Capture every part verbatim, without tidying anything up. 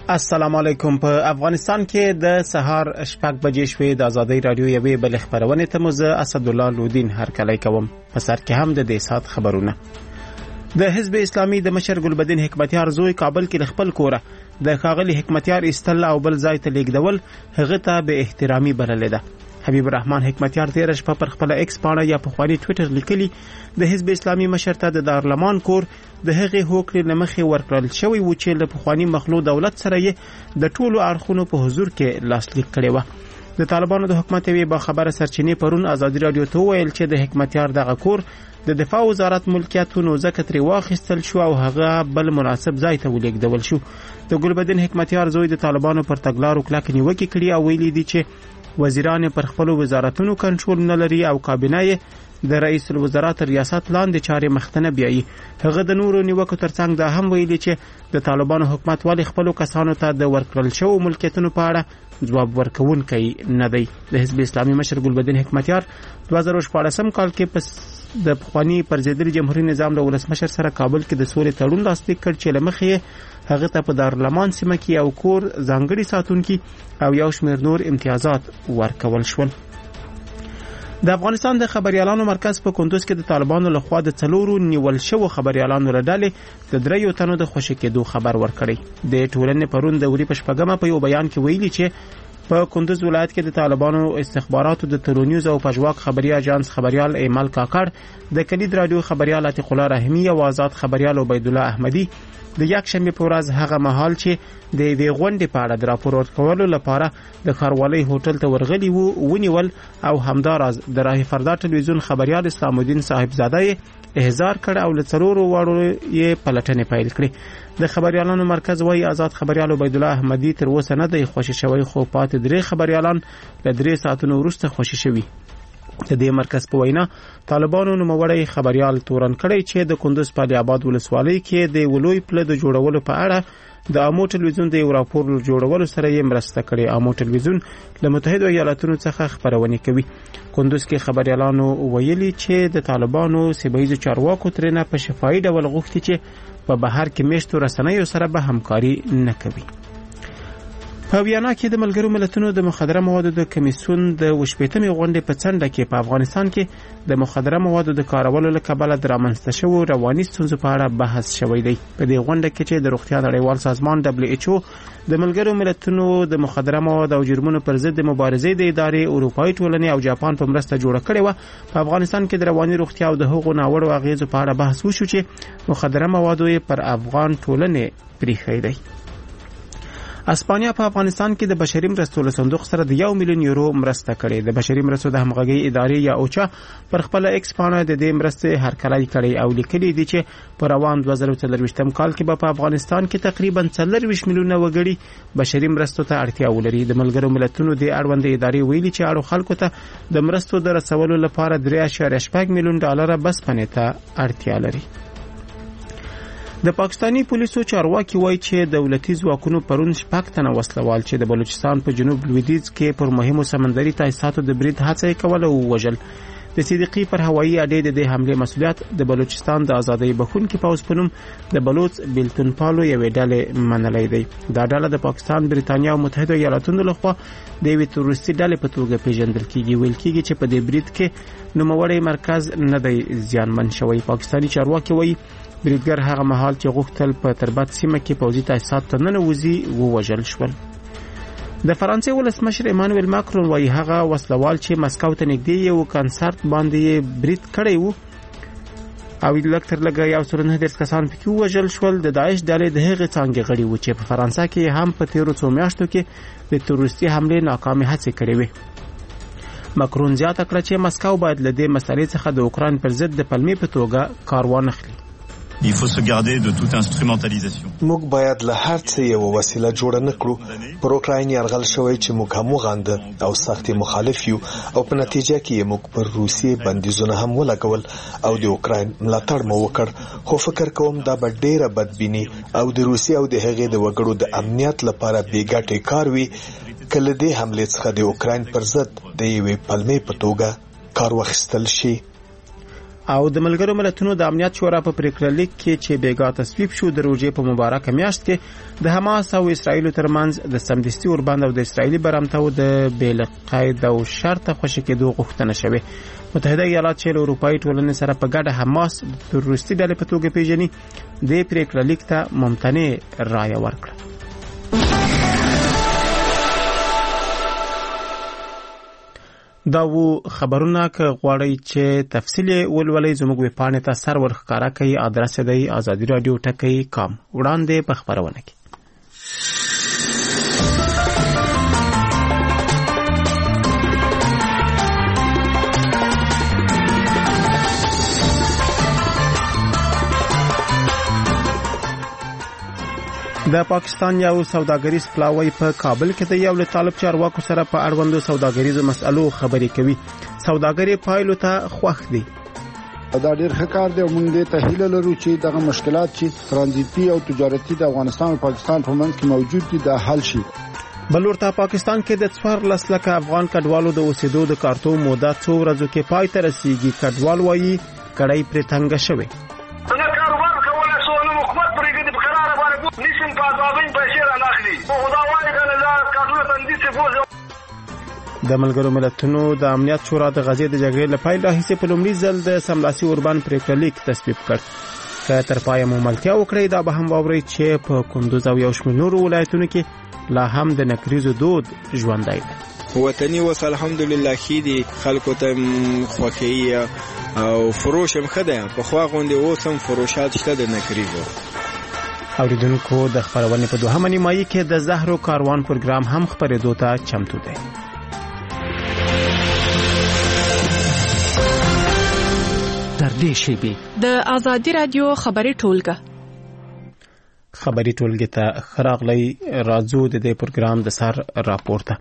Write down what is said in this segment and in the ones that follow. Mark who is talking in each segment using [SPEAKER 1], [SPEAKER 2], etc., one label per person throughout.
[SPEAKER 1] السلام علیکم. په افغانستان کې د سهار شپږ بجې شوې د آزادۍ رادیو یوې بل خبرونه ته مو زه اسدالله لودین هرکلی کوم. په سر کې هم د دې سات خبرونه. د حزب اسلامي د مشر ګلبدین حکمتیار زوی کابل کې خپل کوره د ښاغلي حکمتیار استل او بل ځای ته لیږدول هغه ته به احترامي بللې ده. حبیب الرحمن حکمتیار تیر شپه پر خپل ایکس پاڼه یا په خواني ټوئیټر لیکلي د حزب اسلامي مشر ته د دارالمان کور د هغې هوکړې لمخې ورکړل شوی و چې له پخواني مخلوع دولت سره یې د ټولو اړخونو په حضور کې لاسلیک کړی و. د طالبانو د حکومت یوې باخبره سرچینې پرون ازادي رادیو ته وویل چې د حکمتیار دغه کور د دفاع وزارت ملکیت نو ځکه ترې واخیستل شو او هغه بل مناسب ځای ته ولېږدول شو. د ګلبدین حکمتیار زوی د طالبانو پر تګلارو کلک نیوکې کړي او ویلي دي چې وزیران پر خپل وزارتونو کنټرول نه لري او کابینه یې د رئیس الوزرا تر ریاست لاندې چارې مخته بیایي. هغه د نورو نیوکو ترڅنګ دا هم ویلي چې د طالبانو حکومت ولې خپل کسانو ته د ورکړل شوو ملکیتونو په اړه ځواب ورکوونکی نه دی. د حزب اسلامي مشر ګلبدین حکمتیار دوه زره شپاړسم کال کې په د پخواني پرځېدلي جمهوریت نظام له ولسمشر سره کابل کې د سولې تړون لاسلیک کړ چې له مخې هغه ته په دارالمان سیمه کې یو کور ځانګړي ساتونکي او یو شمېر نور امتیازات ورکول شول. د افغانستان د خبريالانو مرکز په کندوز کې د طالبانو لخوا د څلورو نیول شوو خبريالانو لړلې د دریو تنو د خوشی کېدو خبر ورکړی. د ټولنې پرون د وری په شپږمه په یو بیان کې ویلي چې په کندوز ولایت کې د طالبانو استخباراتو د ترونیوز او پژواک خبري اژانس خبريال ایمل کاکړ د کلید رادیو خبريال عتیق الله رحیمی او آزاد خبريال عبید الله احمدی د یک شنبه په ورځ هغه مهال چې د وی غونډې په اړه د راپور ورکولو لپاره د خاروالۍ هوټل ته ورغلي وو ونیول او همداراز د راه فردا ټلویزیون خبريال اسلام الدین صاحبزاده احضار کړ او له څلورو واړو یې پلټنې پیل کړې. د خبريالانو مرکز وايي آزاد خبريال عبید الله احمدی تر اوسه نه دی خوشی شوی خو پاتې درې خبريالان له درې ساعتونو وروسته خوشی شوي. د دې مرکز په وینا طالبانو نوموړی خبريال تورن کړی چې د کندوز په علي آباد ولسوالۍ کې د ولوی پله د جوړولو په اړه د امو ټلویزیون د یو راپور جوړولو سره یې مرسته کړې. امو ټلویزیون له متحده ایالاتونو څخه خبرونه کوي. کندوز کې خبريالانو ویلي چې د طالبانو سیمه‌ییزو چارواکو ترنه په شفاهي ډول غوښتي چې په بهر کې میشتو رسنیو سره به همکاري نه کوي. په ویانا کې د ملګرو ملتونو د مخدره موادو د کمیسیون د وشپېتمې غونډې په څنډه کې په افغانستان کې د مخدره موادو د کارولو له کبله د رامنځته شوو رواني ستونزو په اړه بحث شوی دی. په دې غونډه کې چې د روغتیا نړیوال سازمان دبليو ایچ او د ملګرو ملتونو د مخدره موادو او جرمونو پر ضد د مبارزې د ادارې اروپایي ټولنې او جاپان په مرسته جوړه کړې و په افغانستان کې د رواني روغتیا او د هغو ناوړو اغیزو په اړه بحث وشو چې مخدره موادو پر افغان ټولنې پریښی دی. اسپانیا په افغانستان کې د بشري مرستو له صندوق سره د یو میلیون یورو مرسته کړې. د بشري مرستو د همغږي ادارې یا اوچا پر خپل ایکس پاڼه د دې مرستې هرکلی کړی او لیکلي دي چې په روان دوه زره څلرویشتم کال کې به په افغانستان کې تقریبا څلرویشت میلیونه وګړي بشري مرستو ته اړتیا ولري. د ملګرو ملتونو د اړوند ادارې ویلي چې اړو خلکو ته د مرستو د رسولو لپاره درې اعشاریه شپږ میلیون ډالر بس پنې ته اړتیا لري. د پاکستانی پولیسو چارواکي وایي چې دولتي ځواکونو پرون شپږ تنه وسلوال چې د بلوچستان په جنوب لویدیځ کې پر مهمو سمندري تاسیساتو د برید هڅه کوله او وژل. د صدیقي پر هوایي اډې د حمله مسؤلیت د بلوچستان د ازادۍ بخونکي پوځ په نوم د بلوچ بلتون پالو یوې ډلې منلې دی. دا ډله د پاکستان، بریتانیا او متحده ایالاتونو لخوا د یوې تروریستي ډلې په توګه پیژندل کیږي. ویل کیږي چې په دې برید کې نوموړی مرکز نه دی زیانمن شوی. پاکستانی چارواکي وایي بریدګر هغه مهال چې غوښتل په تربت سیمه کې پوځي تاسیسات ته ننوځي ووژل شول. د فرانسې ولسمشر ایمانوئل ماکرون وایي هغه وسلوال چې مسکو ته نږدې یو کنسرت باندې برید کړی وو او لږ تر لږه یو سل نه دېرش کسان پکې ووژل شول د داعش ډلې د هغې څانګې غړي وو چې په فرانسه کې هم په تیرو څو میاشتو کې د تروریستي حملې ناکامې هڅې کړې وې. ماکرون زیاته کړه چې مسکو باید له دې مسلې څخه د اوکراین پر ضد د پلمې په توګه کار وانخلي.
[SPEAKER 2] Il faut se garder de toute instrumentalisation.
[SPEAKER 3] موږ باید له هر څه یو وسیله جوړه نه کړو. پر اوکراین یرغل شوی چې موږ هم وغانده او سخت مخالف یو او په نتیجه کې موږ پر روسیې بندیزونه هم ولګول او د اوکراین ملاتړ مو وکړ. خو فکر کوم دا به ډیره بدبینی او د روسیې او د هغې د وګړو د امنیت لپاره بیګټې کار وي کله دې حملې څخه د اوکراین پر ضد د یوې پلمې په توګه کار واخیستل شي.
[SPEAKER 1] او د ملګرو ملتونو د امنیت شورا په پریکړه لیک کې چې بیګا تصویب شو د روزې په مبارکه میاشت کې د حماس او اسرایل ترمنځ د سمدستي اوربند او د اسرایلی برمتو د بیل قید او شرط خوشی کېدو غوښتنه شوه. متحده ایالات چې له اروپאי ټولنې سره په ګډه حماس د تروریستي ډلې په توګه پیژني د پریکړه لیک ته ممتنع رایه ورکړه. دا و خبرونه که غواړئ چې تفصیل ولولئ زموږ ویب پاڼې ته سر ورښکاره کوي. ادرس دی آزادي رادیو ټکی کام. وړاندې په خبرونه کې د پاکستان یو سوداګریز پلاوی په کابل کې د یو له طالب چارواکو سره په اړوندو سوداګریزو مسألو خبرې کوي. سوداګری پایلو ته خوښ دي.
[SPEAKER 4] دا ډېر ښه کار دی. موږ دې ته هیله لرو چې دغه مشکلات چې ترانزیتي او تجارتي د افغانستان او پاکستان په منځ کې موجود دي دا حل شي.
[SPEAKER 1] بل ورته پاکستان کې د څوارلس لکه افغان کډوالو د اوسېدو د کارتو موده څو ورځو کې پای ته رسیږي. کډوال وایي کړای پرې تنګه شوې. د ملګرو ملتونو د امنیت شورا د غزې د جګړې لپاره راهیسې په لومړي ځل د سملاسي اوربند پریکړه لیک تصویب کړ. که تر پایه مملتیا وکړي دا به هم واوري چې په کندوز او یو شمېر نورو ولایتونو کې لا هم د نکریزو دود ژوندی دی.
[SPEAKER 5] وطني وس الحمدلله خې دي خلکو ته خوښي او فروش هم خده په خوا غونډې اوس هم فروشات شته د نکریزو.
[SPEAKER 1] اوریدونکو د خبرونې په دوهمه نیمایي کې د زهرو کاروان پروګرام هم خبرېدو ته چمتو دی.
[SPEAKER 6] در دې شیبې د آزادي رادیو خبري ټولګه
[SPEAKER 1] خبري ټولګه ته خراغلی راځو د دې پروګرام د سر راپورته.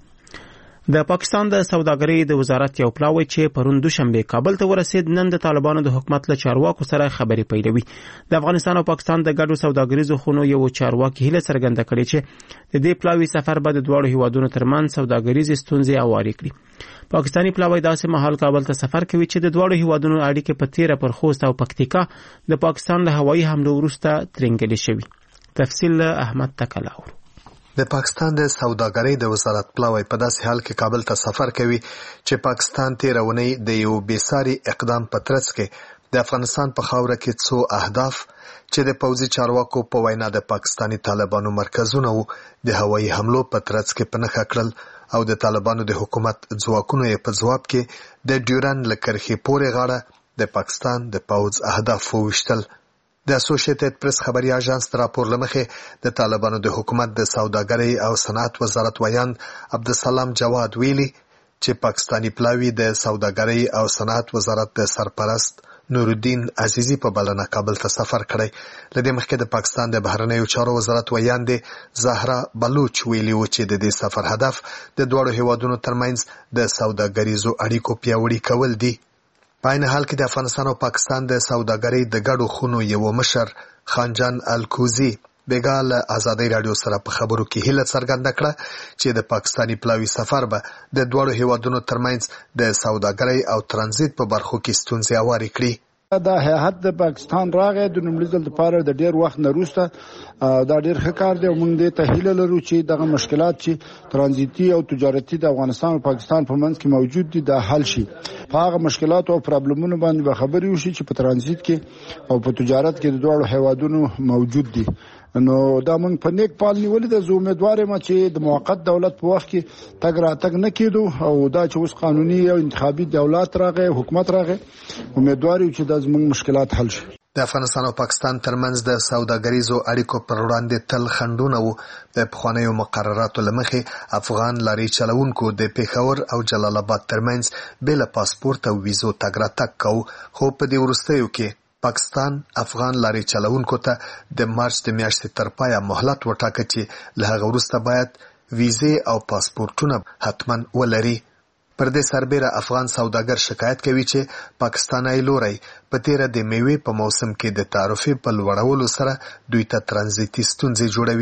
[SPEAKER 1] د پاکستان د سوداګرۍ د وزارت یو پلاوی چې پرون دوشنبه کابل ته ورسید نن د طالبانو د حکومت له چارواکو سره خبرې پیلوي. د افغانستان او پاکستان د ګډو سوداګریزو خونو یو چارواکي هله څرګنده کړې چې د دې پلاوی سفر به د دوه هیوادونو ترمنځ سوداګریزي ستونزې اواري کړي. پاکستانی پلاوی داسې مهال کابل ته سفر کوي چې د دوه هیوادونو اړیکې په تیره پر خوست او پکتیکا د پاکستان له هوایي حملو وروسته ترنګلې شوي. تفصیل احمد تکلاور.
[SPEAKER 3] د پاکستان د سوداګرۍ د وزارت پلاوی په داسې حال کې کابل ته سفر کوي چې پاکستان تیره اونۍ د یو بېساري اقدام په ترڅ کې د افغانستان په خاوره کې څو اهداف چې د پوځي چارواکو په وینا د پاکستانی طالبانو مرکزونه وو د هوایي حملو په ترڅ کې په نښه کړل او د طالبانو د حکومت ځواکونو یې په ځواب کې د ډیورند له کرښې پورې غاړه د پاکستان د پوځ اهداف وویشتل. د اسوسییټډ پریس خبري اژانس تر راپور لمخې د طالبانو د حکومت د سوداګرۍ او صنعت وزارت ویان عبدالسلام جواد ویلي چې پاکستانی پلاوی د سوداګرۍ او صنعت وزارت د سرپرست نورالدین عزیزی په بلنه کابل ته سفر کړی. لدې مخکې د پاکستان د بهرنیو چارو وزارت ویان دی زهرا بلوچ ویلي و چې د دې سفر هدف د دوه هیوادونو ترمنځ د سوداګریزو اړیکو پیاوړي کول دي. په عین حال کې د افغانستان او پاکستان د سوداګرۍ د ګډو خونو یو مشر خانجان الکوزی بیګا له آزادۍ رادیو سره په خبرو کې هیله څرګنده کړه چې د پاکستانی پلاوی سفر به د دوه هیوادونو ترمنځ د سوداګرۍ او ترانزیت په برخو کې ستونزې اوارې کړي.
[SPEAKER 4] دا هیئت د پاکستان راغی د لومړي ځل لپاره د ډیر وخت نه وروسته دا ډیر ښه کار دی. موږ دې ته هیله لرو چې دغه مشکلات چې ترانزیتي او تجارتي د افغانستان او پاکستان په منځ کې موجود دي دا حل شي. په هغه مشکلات او پرابلمونو باندې به خبرې وشي چې په ترانزیت کې او په تجارت کې د دوه هیوادونو موجود دي. نو دا موږ په نیک پال نیولې د زو امیدوار یم چې د موقت دولت په وخت کې تګ راتګ نه کېدو او دا چې اوس قانوني او انتخابي دولت راغی حکومت راغی امیدوار یو چې د زموږ مشکلات حل شي.
[SPEAKER 3] د افغانستان او پاکستان ترمنځ د سوداګریزو اړیکو پر وړاندې تل خنډونه وو. د پخوانیو مقرراتو له مخې افغان لارې چلوونکو د پیښور او جلال آباد ترمنځ بېله پاسپورت او ویزو تګ راتګ کوو، خو په دې وروستیو کې پاکستان افغان لارې چلوونکو ته د مارچ د میاشتې تر پایه مهلت وټاکه چې له هغه وروسته باید ویزې او پاسپورتونه حتما ولري. پر دې سربېره افغان سوداګر شکایت کوي چې پاکستاني لوري په تیره د میوې په موسم کې د تعرفې په لوړولو سره دوی ته ترانزیتي ستونزې جوړوي.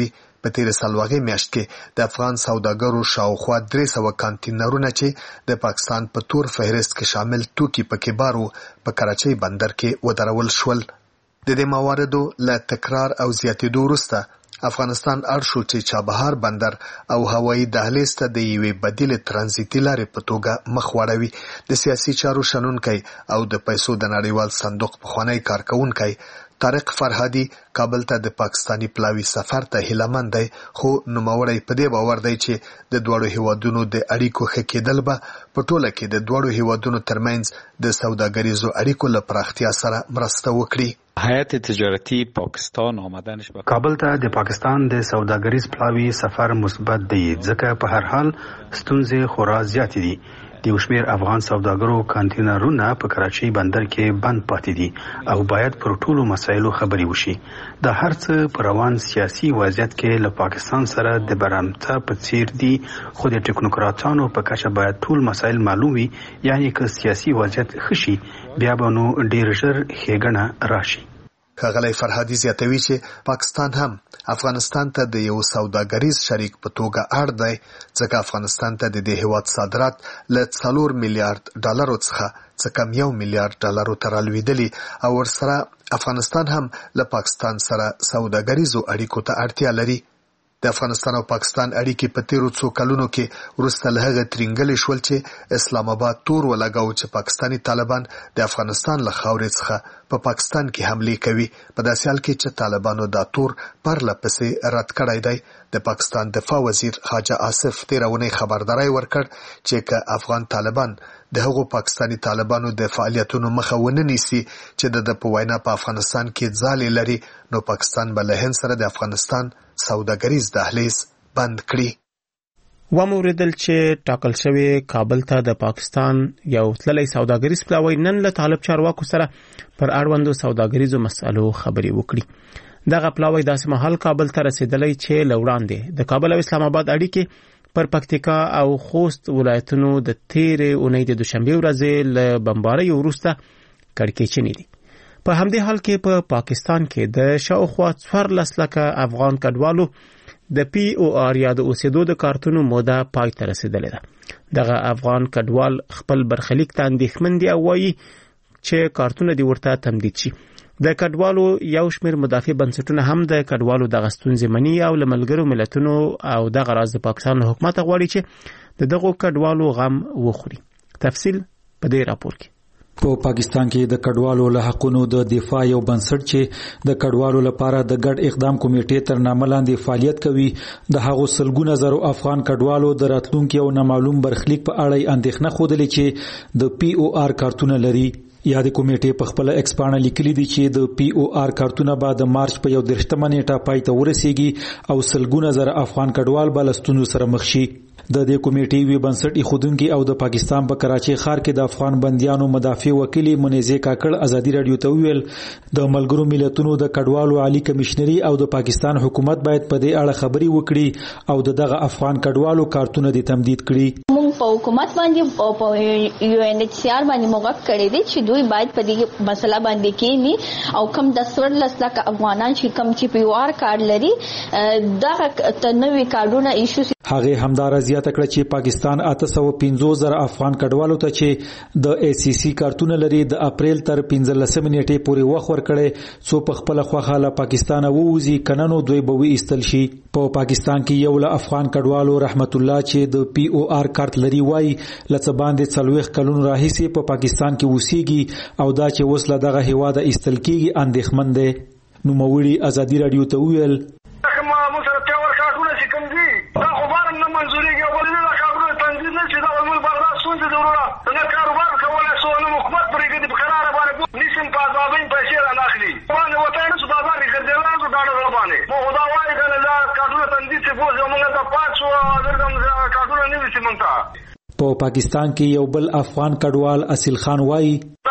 [SPEAKER 3] په تیر سالوغه میاشت کې د افغان سوداګرو شاوخوا درې سوه کانټینرونه چې د پاکستان په تور فهرست کې شامل توکي پکې بارو په کراچۍ بندر کې ودرول شول. د دې مواردو له تکرار او زیاتېدو وروسته افغانستان اړ شو چې چابهار بندر او هوایي دهلیز ته د یوې بدیلې ترانزیتي لارې په توګه مخ واړوي. د سیاسي چارو شنونکی او د پیسو د نړیوال صندوق پخوانی کارکونکی طارق فرهادي کابل ته د پاکستانی پلاوي سفر ته هیلهمند دی، خو نوموړی په دې باور دی چې د دواړو هیوادونو د اړیکو ښه کېدل به په ټوله کې د دواړو هیوادونو ترمنځ د سوداګریزو اړیکو له پراختیا سره مرسته وکړي.
[SPEAKER 7] هیئت تجارتی پاکستان آمدنش به
[SPEAKER 8] کابل ته د پاکستان د سوداګریز پلاوي سفر مثبت دی، ځکه په هر حال ستونزې خورا زیاتې دي. د یو شمېر افغان سوداګرو کانټینرونه په کراچۍ بندر کې بند پاتې دي او باید پر ټولو مسایلو خبرې وشي. د هر څه په روان سیاسي وضعیت کې له پاکستان سره د برابرتیا په څیر دي، خو د ټکنوکراتانو په کچه باید ټول مسایل معلوم وي. یعنی که سیاسي وضعیت ښه شي بیا به نو ډیر ژر ښېګڼه راشي.
[SPEAKER 3] ښاغلی فرهادي زیاتوي چې پاکستان هم افغانستان ته د یو سوداګریز شریک په توګه اړ دی، ځکه افغانستان ته د دې هیواد صادرات له څلور میلیارډ ډالرو څخه څه کم یو میلیارډ ډالرو ته رالوېدلي او ورسره افغانستان هم له پاکستان سره سوداګریزو اړیکو ته اړتیا لري. د افغانستان او پاکستان اړیکې په تیرو څو کلونو کې وروسته له هغه ترینګلې شول چې اسلام آباد تور ولګاو چې پاکستانی طالبان د افغانستان له خاورې څخه په پاکستان کې حملې کوي. په داسې حال کې چې طالبانو دا تور پرله پسې رد کړی دی. د پاکستان دفاع وزیر خواجه آصف تېره اونۍ خبرداری ورکړ چې که افغان طالبان د هغو پاکستانی طالبانو د فعالیتونو مخه ونه نیسي چې د ده په وینا په افغانستان کې ځالې لري، نو پاکستان به له هند سره د افغانستان سوداګریز دهلیز بند کړي.
[SPEAKER 1] ومو اوریدل چې ټاکل شوی کابل ته د پاکستان یو تللی سوداګریز پلاوی نن له طالب چارواکو سره پر اړوندو سوداګریزو مسألو خبرې وکړي. دغه پلاوی داسې مهال کابل ته رسیدلی چې له وړاندې د کابل او اسلام آباد اړیکې پر پکتیکا او خوست ولایتونو د تیرې اونۍ د دوشنبې ورځې له بمبارۍ وروسته کړکېچنې دي. په همدې حال کې په پا پاکستان کې د شاوخوا څوارلس لکه افغان کډوالو د پی او آر یا د اوسېدو د کارتونو موده پای ته رسیدلې ده. دغه افغان کډوال خپل برخلیک ته اندېښمن دي او وایي چې کارتونه دې ورته تمدید شي. د کډوالو یو شمېر مدافع بنسټونه هم د کډوالو دغه ستونزې مني او له ملګرو ملتونو او دغه راز د پاکستان له حکومته غواړي چې د دغو کډوالو غم وخوري. تفصیل په دې راپور کې.
[SPEAKER 9] په پاکستان کې د کډوالو له حقونو د دفاع یو بنسټ چې د کډوالو لپاره د ګډ اقدام کمیټې تر نامه لاندې فعالیت کوي، د هغو سلګونه زرو افغان کډوالو د راتلونکي او نامعلوم برخلیک په اړه اندېښنه خوده چې د پی او آر کارتونه لري. یاد کمیټې په خپل ایکسپانه لیکلي دي چې د پی او آر کارتونه به د مارچ په یو دېرشمه نیټه پای ته ورسیږي او سلګونه زره افغان کډوال به له ستونزو سره مخ شي. د دې کمیټې وی بنسټ ایښودونکي او د پاکستان په کراچۍ ښار کې د افغان بندیانو مدافع وکیل منیزه کاکړ ازادي رادیو ته ویل د ملګرو ملتونو د کډوالو عالی کمشنري او د پاکستان حکومت باید په دې اړه خبري وکړي او دغه افغان کډوالو کارتونه دې تمدید کړي.
[SPEAKER 10] موږ په حکومت باندې او په یو ان ایچ سی آر باندې موږ کړی دي چې دوی باید په دې مسله باندې کېني او کم د څوارلس لکه افغانان چې کم چې پی او آر کارت لري دغه تنوي کارتونه ایشو.
[SPEAKER 9] هغه همدار زیاته کړه چې پاکستان اته سوه پنځوس زره افغان کډوالو ته چې د ای سی سی کارتونه لري د اپریل تر پنځلسمې نیټې پورې وخت ورکړي څو په خپل خوخه له پاکستان ووزي کننو دوی به وي استل شي. په پاکستان کې یو له افغان کډوالو رحمت الله چې د پی او آر کارت لري وای لڅ باندې څلويخ کلون راهیسي په پاکستان کې اوسېږي او دا چې وسله دغه هیواد استل کېږي اندېښمن دی. نو موري ازادي رادیو ته ویل په پاکستان کې یو بل افغان کډوال اصل خان وایي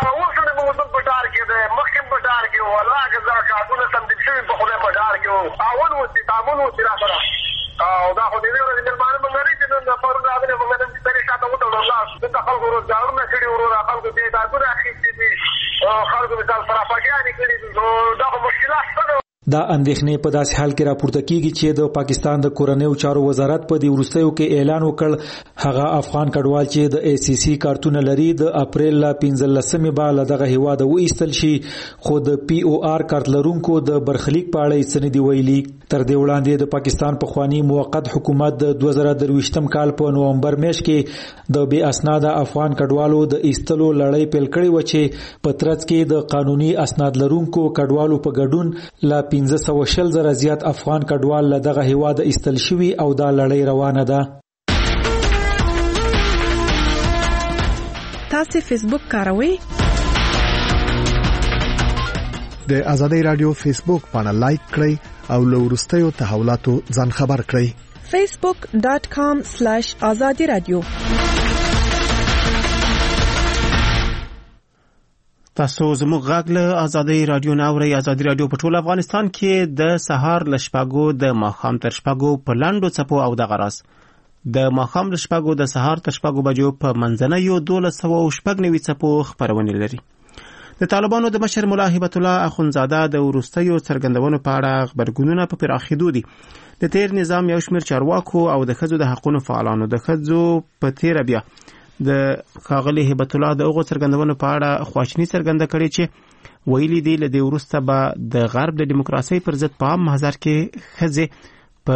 [SPEAKER 9] او دا خو دې ورته د باندې مونږ لري چې نن په ورځ راغلي مونږ نن ستړي شاته وته الله د خلکو روزګارونه کړي ورو خلکو دې دا ګره اخیستي دي خلکو مثال فرافاګیانې کړي نو دا مشکلات دا اندېښنې په داسې حال کې راپورته کیږي چې د پاکستان د کورنیو چارو وزارت په دې وروستیو کې اعلان وکړ هغه افغان کډوال چې د ای سی سی کارتونه لري د اپریل لا پنځلسمې به له دغه هیواده وایستل شي خو د پی او آر کارت لرونکو د برخلیک په اړه یې څه نه دي ویلي. تر دې وړاندې د پاکستان پخوانی موقت حکومت د دوه زره درویشتم کال په نومبر میاشت کې د بې اسناده افغان کډوالو د ایستلو لړۍ پیل کړې و چې په ترڅ کې د قانوني اسناد لرونکو کډوالو په ګډون لا پنځه سوه شل زره زیات افغان کډوال له دغه هیواده ایستل شوي او دا لړۍ روانه ده.
[SPEAKER 6] تاسو فیسبوک کاروئ؟
[SPEAKER 3] د آزادۍ رادیو فیسبوک باندې لایک کړئ او له وروستیو تحولاتو ځان خبر کړئ.
[SPEAKER 6] facebook dot com slash azadi radio.
[SPEAKER 1] تاسو زموږ غږ له آزادۍ رادیو نه اورئ. آزادۍ رادیو په ټول افغانستان کې د سهار له شپږو د ماښام تر شپږو په لاندو څپو او د غراس د ماښام له شپږو د سهار تر شپږو بجو په منځنیو دولس سوه او شپږ نوي څپو خپرونې لري. د طالبانو د مشر ملا هبت الله اخونزاده د وروستیو څرګندونو په اړه خبرګونونه په پراخېدو دي. د تیر نظام یو شمېر چارواکو او د ښځو د حقونو فعالانو د ښځو په تیره بیا د ښاغلي هبت الله د هغو څرګندونو په اړه خواشیني څرګنده کړې چې ویلي دي له دې وروسته به د غرب د ډیموکراسۍ پر ضد په عام محضر کې ښځې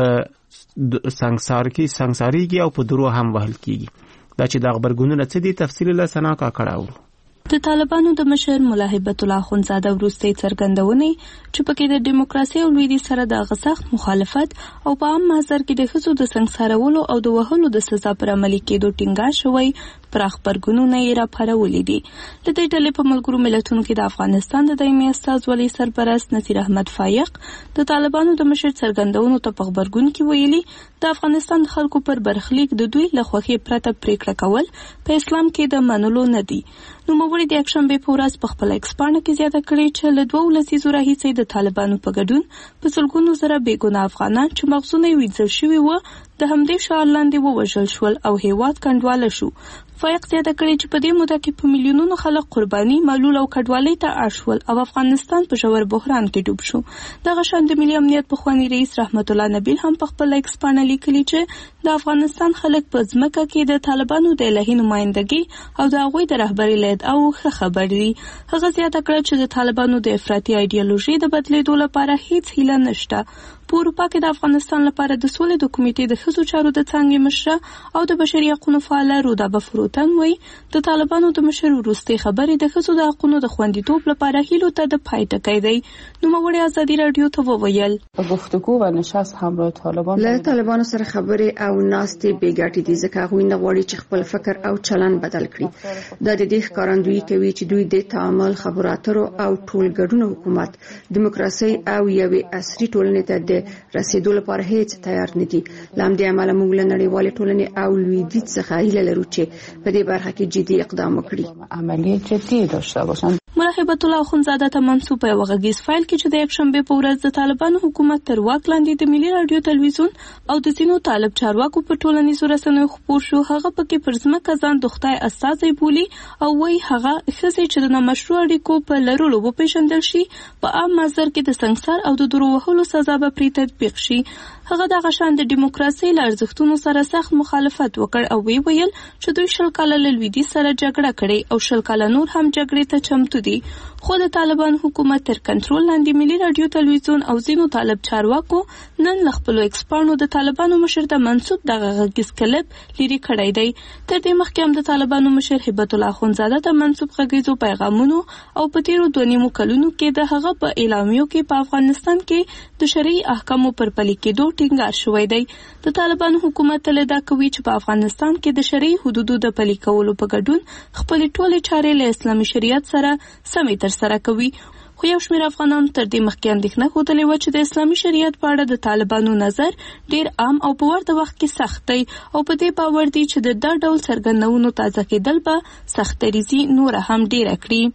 [SPEAKER 1] په سنګسار کې سنګساریږي او په درو هم وهل کیږي. دا چې د خبرګونونه څه دي تفصیل له سنا کاکړه اورو.
[SPEAKER 11] د طالبانو د مشر ملا هبت الله اخونزاده وروستۍ څرګندونې چې پکې د دیموکراسي او لویدي سره د غسخت مخالفت او په عام محضر کې د ښځو د سنګسارولو او د وهلو د سزا پر عملي کېدو ټینګار شوی پراخ خبرګونونه یې راپارولي دي. د دې ډلې په ملګرو ملتونو کې د افغانستان د دایمي استازولۍ سرپرست نصیر احمد فایق د طالبانو د مشر څرګندونو ته په خبرګون کې ویلي د افغانستان خلکو پر برخلیک د دوی له خوښۍ پرته پریکړه کول په اسلام کې د منلو نه دي. نوموړي د یکشنبې په ورځ په خپله ایکس پاڼه کې زیاته کړې چې له دوو لسیزو راهیسې د طالبانو په ګډون په سلګونو زره بېګناه افغانان چې مغزونه یې ویځل شوي وو د همدې شعار لاندې ووژل شول او هیواد کنډواله شو. فایق زیاته کړې چې په دې موده کې په میلیونونو خلک قرباني، معلول او کډوالۍ ته اړ شول او افغانستان په ژور بحران کې ډوب شو. دغه شان د ملي امنیت پخوانی رئیس رحمت الله نبیل هم په خپل ایکس پاڼه لیکلي چې د افغانستان خلک په ځمکه کې د طالبانو د الهي نمایندګۍ او د هغوی د رهبرۍ له ادعاو ښه خبر دي. هغه زیاته کړه چې د طالبانو د افراطي ایډیالوژي د بدلیدو لپاره هیڅ هیله نشته. په اروپا کې د افغانستان لپاره د سولې د کمیټې د ښځو چارو د څانګې مشره او د بشري حقوقو فعاله رودا بفروتن وایي د طالبانو د مشر وروستۍ خبرې د ښځو د حقوقو د خوندیتوب لپاره هیلو ته د پای ټکی دی. نوموړي ازادي رادیو ته وویل
[SPEAKER 12] گفتگو و نشست همراه طالبان له طالبانو سره خبرې او ناستې بې ګټې دي ځکه هغوی نه غواړي چې خپل فکر او چلند بدل کړي. دا د دې ښکارندویي کوي چې دوی د تعامل، خبرو اترو او ټولګډون حکومت، دیموکراسي او یوې عصري ټولنې ته رسیدو لپاره هیڅ تیار نه دي. لام دې عمله موږ له نړیوالې ټولنې او لویدیځ څخه هیله لرو چې په دې برخه کې جدي اقدام وکړي.
[SPEAKER 11] عملی جدي داشته باشند. ملا هبت الله اخونزاده ته منسوب یو غږیز فایل کې چې د یکشنبې په ورځ د طالبانو حکومت تر واک لاندې د ملي رادیو تلویزیون او د ځینو طالب چارواکو په ټولنیزو رسنیو خپور شو، هغه پکې پر ځمکه ځان د خدای استازی بولي او وایي هغه ښځې چې د نامشروع اړیکو په لرلو وپېژندل شي په عام محضر کې د سنګسار او د درو وهلو سزا به پرې تطبیق شي. هغه دغه شان د دیموکراسۍ له ارزښتونو سره سخت مخالفت وکړ او وی ویل چې دوی شل کاله له لویدیځ سره جګړه کړې او شل کاله نور هم جګړې ته چمتو دي. خو د طالبان حکومت تر کنټرول لاندې ملي رادیو تلویزیون او ځینو طالب چارواکو نن له خپلو ایکسپانو د طالبانو مشر ته منسوب دغه غږیز کلیپ لرې کړی دی. تر دې مخکې هم د طالبانو مشر هبت الله اخونزاده ته منسوب غږیزو پیغامونو او په تیرو دوه نیمو کلونو کې د هغه په اعلامیو کې په افغانستان کې د شرعي احکامو پر پلي کېدو ټینګار شوی دی. د طالبانو حکومت تل دا کوي چې په افغانستان کې د شرعي حدودو د پلي کولو په ګډون خپلې ټولې چارې له اسلامي شریعت سره سمې ترسره کوي. خو یو شمېر افغانانو تر دې مخکې اندېښنه ښودلې وه چې د اسلامي شریعت په اړه د طالبانو نظر ډېر عام او په ورته وخت کې سخت دی او په دې باور دي چې د دا ډول څرګندونو تازه کېدل به سختدریزي نوره هم ډېره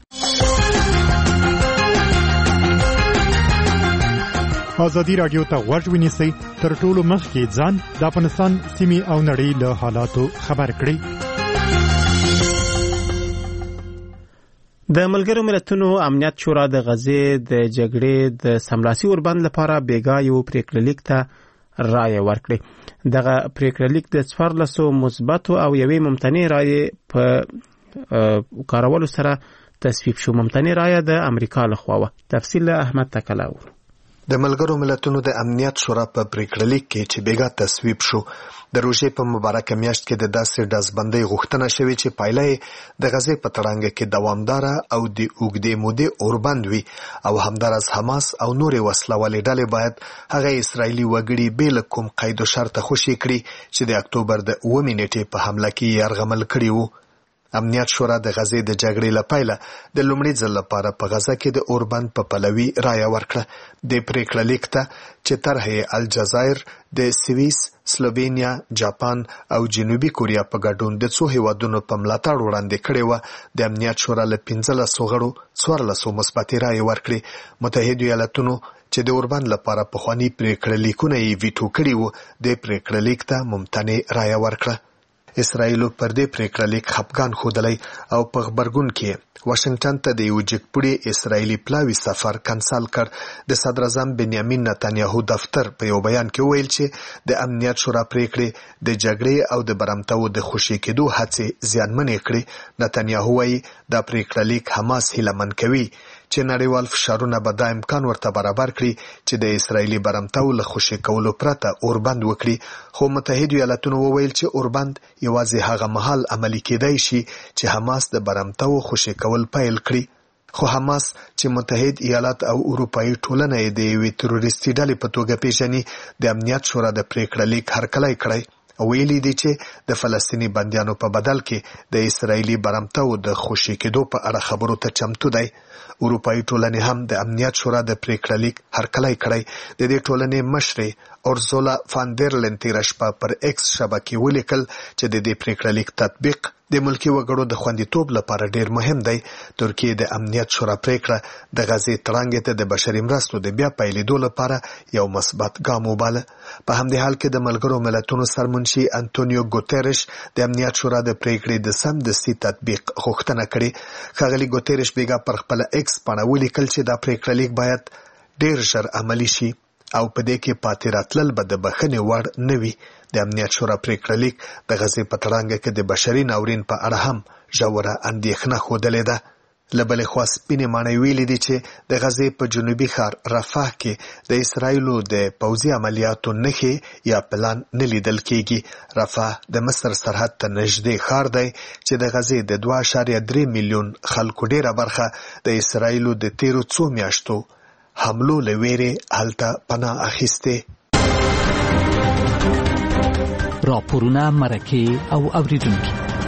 [SPEAKER 11] کړي.
[SPEAKER 13] ازادي رادیو ته غوږ ونیسئ، تر ټولو مخکې ځان د افغانستان سیمې او نړۍ له حالاتو خبر کړئ.
[SPEAKER 1] د ملګرو ملتونو امنیت شورا د غزې د جګړې د سملاسي اوربند لپاره بیګا یو پریکړه لیک ته رایه ورکړه. دغه پریکړه لیک د څوارلسو مثبتو او یوې ممتنع رایې په کارولو سره تصویب شو. ممتنع رایه د امریکا لخوا و. تفصیل احمد تکلاو.
[SPEAKER 3] د ملګرو ملتونو د امنیت شورا په پریکړه لیک کې چې بیګا تصویب شو د روژې په مبارکه میاشت کې د داسې ډزبندۍ غوښتنه شوې چې پایله یې د غزې په تړانګه کې دوامداره او د اوږدې مودې اوربند وي او همداراز حماس او نورې وسلوالې ډلې باید هغه اسرائیلي وګړي بې له کوم قید و شرطه خوشي کړي چې د اکتوبر د اوومې نیټې په حمله کې یې یرغمل کړي وو. امنیت شورا د غزې د جګړې لپاره د لومړي ځل لپاره په غزه کې د اوربند په پلوي رایه ورکړه. د پریکړه لیک ته چې طرحه الجزایر د سویس، سلووینیا، جاپان او جنوبي کوریا په ګډون د څو هیوادونو په ملاتړ وړاندې کړې و، د امنیت شورا له پنځلسو غړو څوارلسو مثبتې رایې ورکړې. متحده ایالاتونو چې د اوربند لپاره پخواني پریکړه لیکونه یې ویټو کړي وو، د پریکړه لیک ته ممتنع رایه ورکړه. اسرائیل پر دې پریکړه لیک خپګان ښودلی او په غبرګون کې واشنگټن ته د یو جګپوړي اسرائیلي پلاوي سفر کنسل کړ. د صدر اعظم بنیامین نتانیاهو دفتر په یو بیان کې ویل چې د امنیت شورا پریکړې د جګړې او د برمتو د خوشي کېدو هڅې زیانمنې کړې. نتانیاهو وايي دا پریکړه لیک حماس هیلمن کوي چې نړیوال فشارونه به دا امکان ورته برابر کړي چې د اسرائیلي برمتو له خوشي کولو پرته اوربند وکړي. خو متحده ایالاتونو وویل چې اوربند یوازې هغه مهال عملي کېدای شي چې حماس د برمتو خوشي کول پیل کړي. خو حماس چې متحد ایالات او اروپایي ټولنه یې د یوې تروریستي ډلې په توګه پیژني، د امنیت شورا د پریکړه لیک هرکلی کړی او ویلي دی چې د فلسطیني بندیانو په بدل کې د اسرائیلي برمتو د خوشي کېدو په اړه خبرو ته چمتو دی. اروپایي ټولنې هم د امنیت شورا د پریکړه لیک هرکلی کړی. د دې ټولنې مشرې اورزولا فاندرلن تېره شپه پر ایکس شبکې ولیکل چې د دې پریکړه لیک تطبیق د ملکي وګړو د خوندیتوب لپاره ډیر مهم دی. ترکیه د امنیت شورا پریکړه د غزې تړانګې ته د بشري مرستو د بیا پیلېدو لپاره یو مثبت ګام وباله. په همدې حال کې د ملګرو ملتونو سرمنشي انټونیو ګوتریش د امنیت شورا د پریکړې د سمدستي تطبیق غوښتنه کړې. ښاغلي ګوتریش بیګا پر خپل ایکس پاڼه ولیکل چې دا پریکړه لیک باید ډیر ژر عملي شي او په دې کې پاتې راتلل به د بخښنې وړ نه وي. د امنیت شورا پریکړه لیک د غزې په تړانګه کې د بشري ناورین په اړه هم ژوره اندېښنه ښودلې ده. له بلې خوا سپینې ماڼۍ ویلي دي چې د غزې په جنوبي ښار رفح کې د اسرائیلو د پوځي عملیاتو نښې یا پلان نه لیدل کېږي. رفح د مصر سرحد ته نږدې ښار دی چې د غزې د دوه اعشاریه درې میلیون خلکو ډېره برخه د اسرائیلو د تیرو څو میاشتو حملو له ویرې هلته پناه اخیستې.
[SPEAKER 14] راپورونه، مرکې او اوریدونکي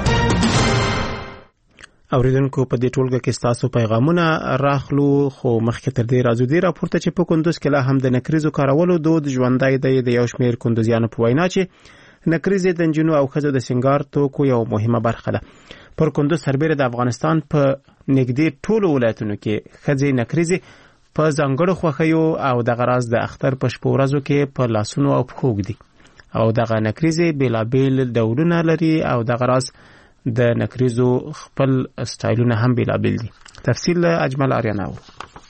[SPEAKER 1] اوریدونکو په دې ټولګه کې ستاسو پیغامونه راخلو. خو مخکې تر دې راځو دې راپورته چې په کندوز کې لا هم د نکریزو کارولو دود ژوندی دی. د یو شمېر کندوزیانو په وینا چې نکریزې د نجونو او ښځو د سینګار توکو یو مهمه برخه ده. پر کندوز سربېره د افغانستان په نږدې ټولو ولایتونو کې ښځې نکریزې په ځانګړو خوښیو او دغه راز د اختر په شپو ورځو کې په لاسونو او پښو ږدي او دغه نکریزې بېلابېل ډولونه لري او دغه راز د نکریزو خپل سټایلونه هم بېلابېل دي. تفصیل اجمل آریانا و.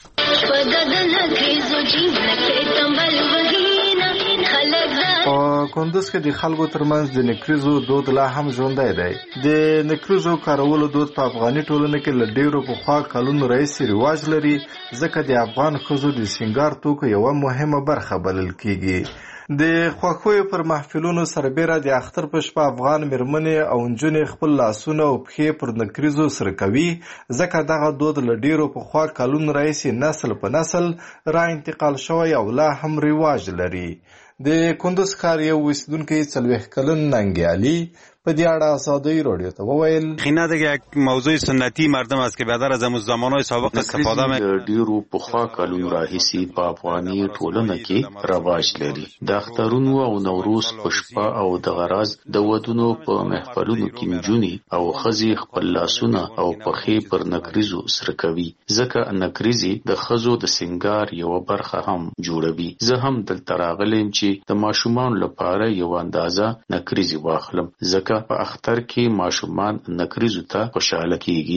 [SPEAKER 15] په کندوز کې د خلکو ترمنځ د نکریزو دود لا هم ژوندی دی. د نکریزو کارولو دود په افغاني ټولنه کې له ډېرو پخوا کلونو راهیسې رواج لري، ځکه د افغان ښځو د سینګار توکو یوه مهمه برخه بلل کېږي. د خوښیو پر محفلونو سربېره د اختر په شپه افغان مېرمنې او نجونې خپل لاسونه او پښې پر نکریزو سره کوي، ځکه دغه دود له ډېرو پخوا کلونو راهیسې نسل په نسل را انتقال شوی او لا هم رواج لري. د کندوز ښار یو اوسیدونکی څلوېښت کلن ننگی علي په دې اړه آزادی رادیو ته وویل
[SPEAKER 16] خینه دیگه یک موضوع سنتی مردم است که بیادر از امروز زمانهای سابق استفاده می
[SPEAKER 17] ډیرو پخوا کلونو راهیسې په افغاني ټولنه کې رواج لري. د اخترونو او نوروز په شپه او د غراز د ودونو په محفلونو کې نجونې او ښځې خپل لاسونه او پښې پر نکریزو سره کوي، ځکه نکریزې د ښځو د سینګار یوه برخه هم جوړوي. زه هم دلته راغلم چې د ماشومانو لپاره یو اندازه نکریزې واخلم، ځکه په اختر کې ماشومان نکریزو ته خوشاله کیږي.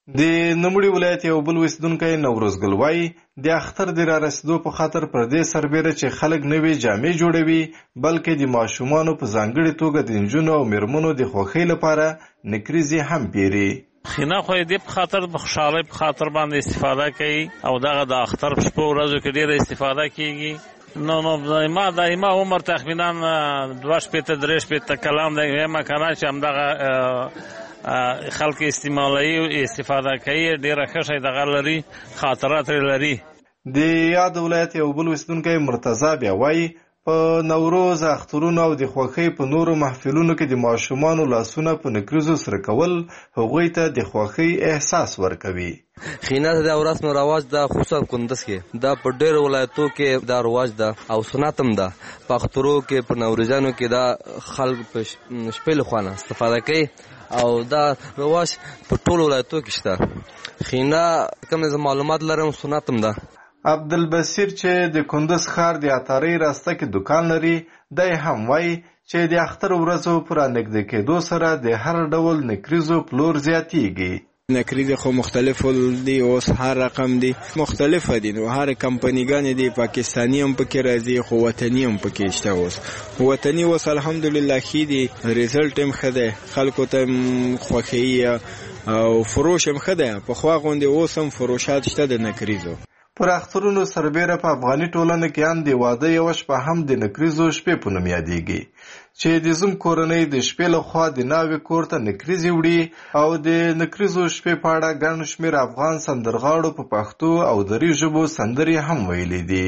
[SPEAKER 15] د نوموړي ولایت یو بل اوسیدونکی نوروز ګل وایي د اختر د را رسیدو په خاطر پر دې سربیره چې خلک نوې جامې جوړوي بلکې د ماشومانو په ځانګړې توګه د نجونو او میرمنو د خوښۍ لپاره نکریزې هم پیري.
[SPEAKER 18] خینه خو دې په خاطر د خوشحالۍ په خاطر باندې استفاده کوي او دغه د اختر په شپو ورځو کې ډېره استفاده کیږي. نو نو ما دایما عمر تخمینا دوه شپېته درې شپېته کلام دی ما کنه چې همدغه خلک استعمالوي او استفاده کوي ډېره ښه شی دغه لري خاطرات لري.
[SPEAKER 15] د یاد ولایت یو بل اوسیدونکی مرتضی بیا وایي په نوروز اخترونو او د خوښۍ په نورو محفلونو کې د ماشومانو لاسونه په نکریزو سره کول هغوی ته د خوښۍ احساس ورکوي.
[SPEAKER 19] خینه د رسم رواج د خصوصا کندز کې دا په ډېر ولایتو کې دا رواج ده او سنت هم ده. په اخترو کې په نوروزانو کې دا خلک په شپې له خوانه استفاده کوي او دا رواج په ټولو ولایتو کې شته. خینه کوم معلومات لرم سنت هم ده.
[SPEAKER 15] عبدالبصیر چې د کندز ښار د عطارۍ راسته کې دکان لري دی هم وایي چې د اختر ورځو په رانږدې کېدو سره د هر ډول نکریزو پلور زیاتیږي.
[SPEAKER 5] نکریزې خو مختلف دي اوس هر رقم دي مختلفه دي نو هر کمپنیګانې دي پاکستانی هم پکې راځي خو وطني هم پکې شته. اوس وطني اوس الحمدلله ښه دي ریزلټ هم ښه دی خلکو ته خوښي او فروش هم ښه دی. پخوا غوندې اوس هم فروشات شته د نکریزو.
[SPEAKER 15] پر اخترونو سربیره په افغاني ټولنه کې هم د واده یوه شپه هم د نکریزو شپې په نوم یادېږي چې د زوم کورنۍ د شپې لخوا د ناوې کور ته نکریزې وړي او د نکریزو شپې په اړه ګڼ شمېر افغان سندرغاړو په پښتو او دري ژبو سندرې هم ویلې دي.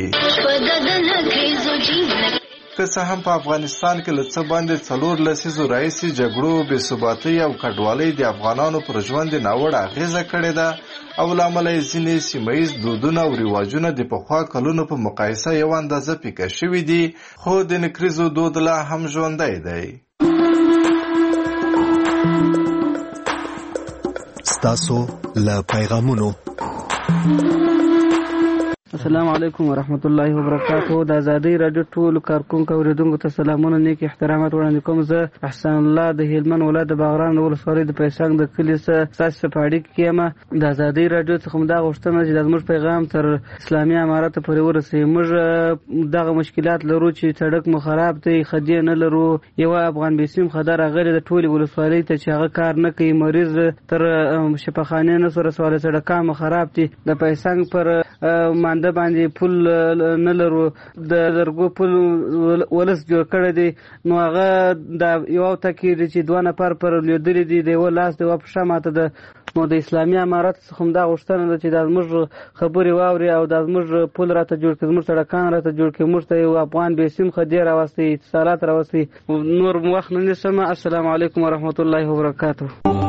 [SPEAKER 15] که څه هم په افغانستان کې له څه باندې څلور لسیزو راهیسې جګړو بې ثباتۍ او کډوالۍ د افغانانو پر ژوند ناوړه اغېزه کړې ده او له امله یې ځینې سیمه ییز دودونه او رواجونه د پخوا کلونو په مقایسه یوه اندازه پیکه شوي دي خو د نکریزو دود لا هم ژوندی دی.
[SPEAKER 3] ستاسو له پیغامونو.
[SPEAKER 20] السلام علیکم ورحمت الله وبرکاته. د ازادۍ راډیو ټولو کارکونکو اوریدونکو ته سلامونه نیک احترامات وړاندې کوم. زه احسان الله د هلمند ولایت د باغران ولسوالۍ د پیسنګ د کلي څخه ستاسو په اړیکه کې یم. د ازادۍ راډیو څخه موږ دا غوښتنه چې زموږ پیغام تر اسلامي امارت پورې ورسوي. موږ دغه مشکلات لرو چې سړک مو خراب دی خدي نه لرو. یو افغان بیسیم خدای راغلی د ټولې ولسوالۍ ته چې هغه کار نه کوي مریض تر شفاخانه نه سره سوال سړکان مو خراب دي. د پیسنګ پر مانده باندې پل نه لرو د زرګو پل ولس جوړ کړی دی نو هغه د یو تکي چې دوه نفر پر لیدلې دي د یو لاس د واپښه ماته ده. نو د اسلامي امارت څخه هم دا غوښتنه ده چې د زموږ خبرې واوري او د زموږ پل راته جوړ کړي زموږ سړکان راته جوړ کړي موږ ته یو افغان بیسیم خدي راوستي اتصالات راوستي. نور وخت نه نیسم. السلام علیکم ورحمت الله وبرکاته.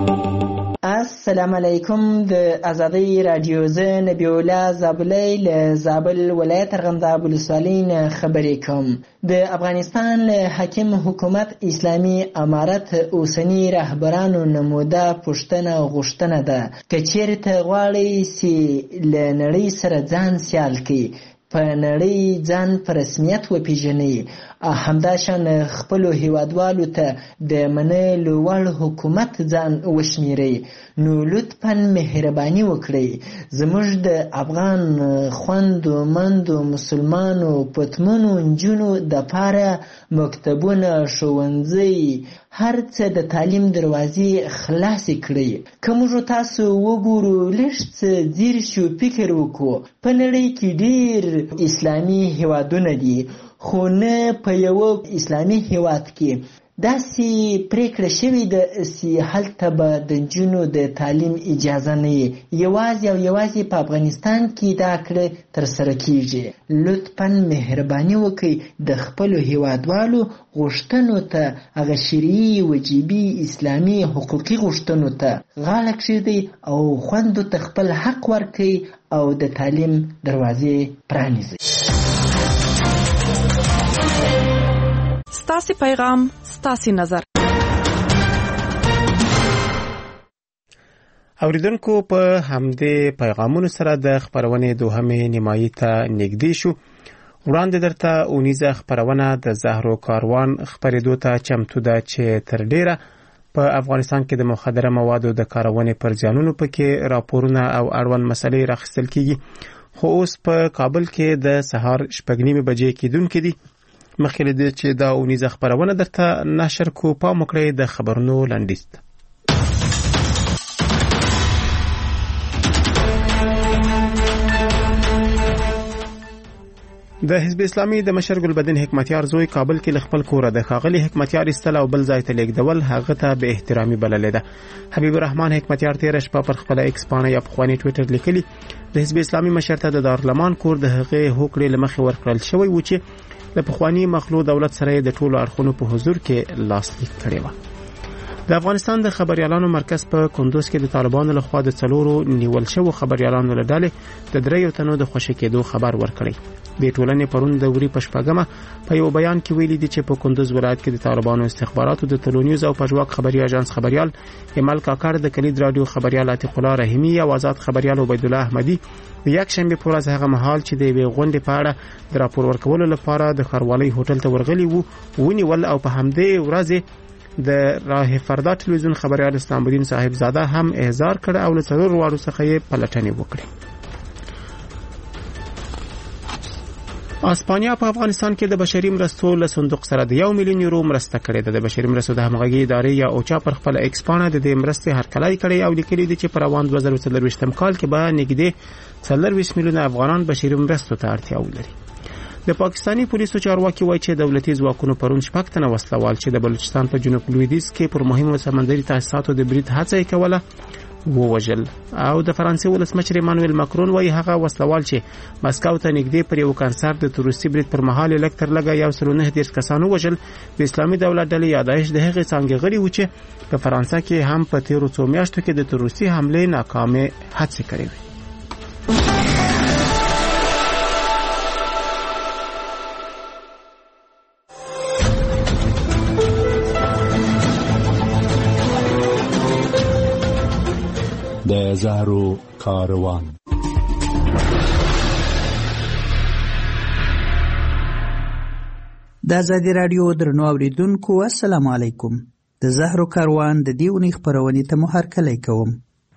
[SPEAKER 21] السلام علیکم. د ازادۍ راډیو زه نبی الله زابلی له زابل ولایت ارغنداب ولسوالۍ نه خبرې کوم. د افغانستان له حاکم حکومت اسلامي امارت اوسني رهبرانو نموده پوښتنه غوښتنه ده که چیرته غواړئ چې له نړۍ سره ځان سیال کړي په نړۍ ځان په رسمیت وپیژنئ همداشان خپلو هیوادوالو ته د منلو وړ حکومت ځان وشمیرئ نو لطفا مهرباني وکړئ زموږ د افغان خویندو میندو مسلمانو پتمنو نجونو دپاره مکتبونه ښوونځي هر څه د تعلیم دروازې خلاصې کړئ. که موږ تاسو وګورو لږ څه ځیر شو فکر وکړو په نړۍ کې ډېر اسلامي هیوادونه دي خو نه په یو اسلامي هیواد کې داسې پریکړه شوې ده چې هلته به د نجونو د تعلیم اجازه نه وي. یوازې او یوازې په افغانستان کې دا کړه ترسره کیږي. لطفا مهرباني وکړئ د خپلو هیوادوالو غوښتنو ته هغه شرعي وجیبي اسلامي حقوقي غوښتنو ته غاړه کښېږدئ او خویندو ته خپل حق ورکړئ او د تعلیم دروازې پرانیزئ.
[SPEAKER 6] ستاسو پیغام ستاسو نظر.
[SPEAKER 1] اوریدونکو په همدې پیغامونو سره د خبرونې دوهمې نیمایي ته نږدې شو. وړاندې درته اونیزه خبرونه د زهرو کاروان خبرېدو ته چمتو ده چې تر ډیره په افغانستان کې د مخدره موادو د کارونې پر زیانونو پکې راپورونه او اړوند مسلې راخیستل کیږي. خو اوس په کابل کې د سهار شپږ نیمې بجې کېدونکې دي. مخکې له دې چې دا اونیزه خپرونه درته نشر کو، پام وکړئ د خبرونو لنډیز. د حزب اسلامي د مشر ګلبدین حکمتیار زوی کابل کې خپل کور د ښاغلي حکمتیار استل او بل ځای ته لیږدول هغه ته به احترامي بللې ده. حبیب الرحمن حکمتیار تیر شپه پر خپل ایکس پاڼه یا پخوانی ټویټر لیکلی د حزب اسلامي مشر ته د دارالمان کور د هغه هوکړې لمخې ورکړل شوی و چې د پخوانی مخلوق دولت سره د ټولو اړخونو په حضور کې لاسلیک کړی و. د افغانستان د خبريالانو مرکز په کندوز کې د طالبانو لخوا د څلورو نیول شوو خبريالانو له ډلې د دریو تنو د خوشی کېدو خبر ورکړی. د ټولنې پرون د وری پشپګمه په یو بیان کې ویلي دي چې په کندوز ولایت کې د طالبانو استخباراتو د تلونیوز او پژواک خبري اژانس خبريال ایمل کاکر، د کلید رادیو خبريال عتیق الله رحیمی او آزاد خبريال عبید الله احمدی د یک شنبه پر ورځ هغه مهال چې د وی غونډې په اړه د راپور ورکولو لپاره د خروالي هوټل ته ورغلي وو ونیول او په همدې ورځ د راه فردا ټلویزیون خبريال اسلام الدین صاحب زاده هم احضار کړ او له څلور واړو څخه یې پلټنې وکړې. اسپانیا په افغانستان کې د بشري مرستو له صندوق سره د یو میلیون یورو مرسته کړې ده. د بشري مرستو د همغږي ادارې یا اوچا پر خپل ایکس پاڼه د دې مرستې هرکلی کړی او لیکلي دي چې په روان دوه زره څلرویشتم کال کې به نږدې څلورویشت میلیونه افغانان بشري مرستو ته اړتیا ولري. د پاکستانی پولیسو چارواکي وایي چې دولتي ځواکونو پرون شپږ تنه وسلوال چې د بلوچستان په جنوب لویدیځ کې پر مهمو سمندري تاسیساتو د برید هڅه کوله ووژل. او د فرانسې ولسمشر ایمانوئل ماکرون وایي هغه وسلوال چې مسکو ته نږدې پر یو کنسرت د تروریستي برید پر مهال الکتر لګا یو سل نه دیرش کسانو وژل. د اسلامي دولت ډلې یادایش د هغې څنګه غړي و چې په فرانسه کې هم په تیرو څو میاشتو کې د تروریستي حمله ناکامه هڅه کړې وي.
[SPEAKER 2] د زهرو کاروان.
[SPEAKER 22] د آزادي رادیو درنو اوریدونکو السلام علیکم. د زهرو کاروان د دې اونۍ خپرونې ته مو هرکلی کوم.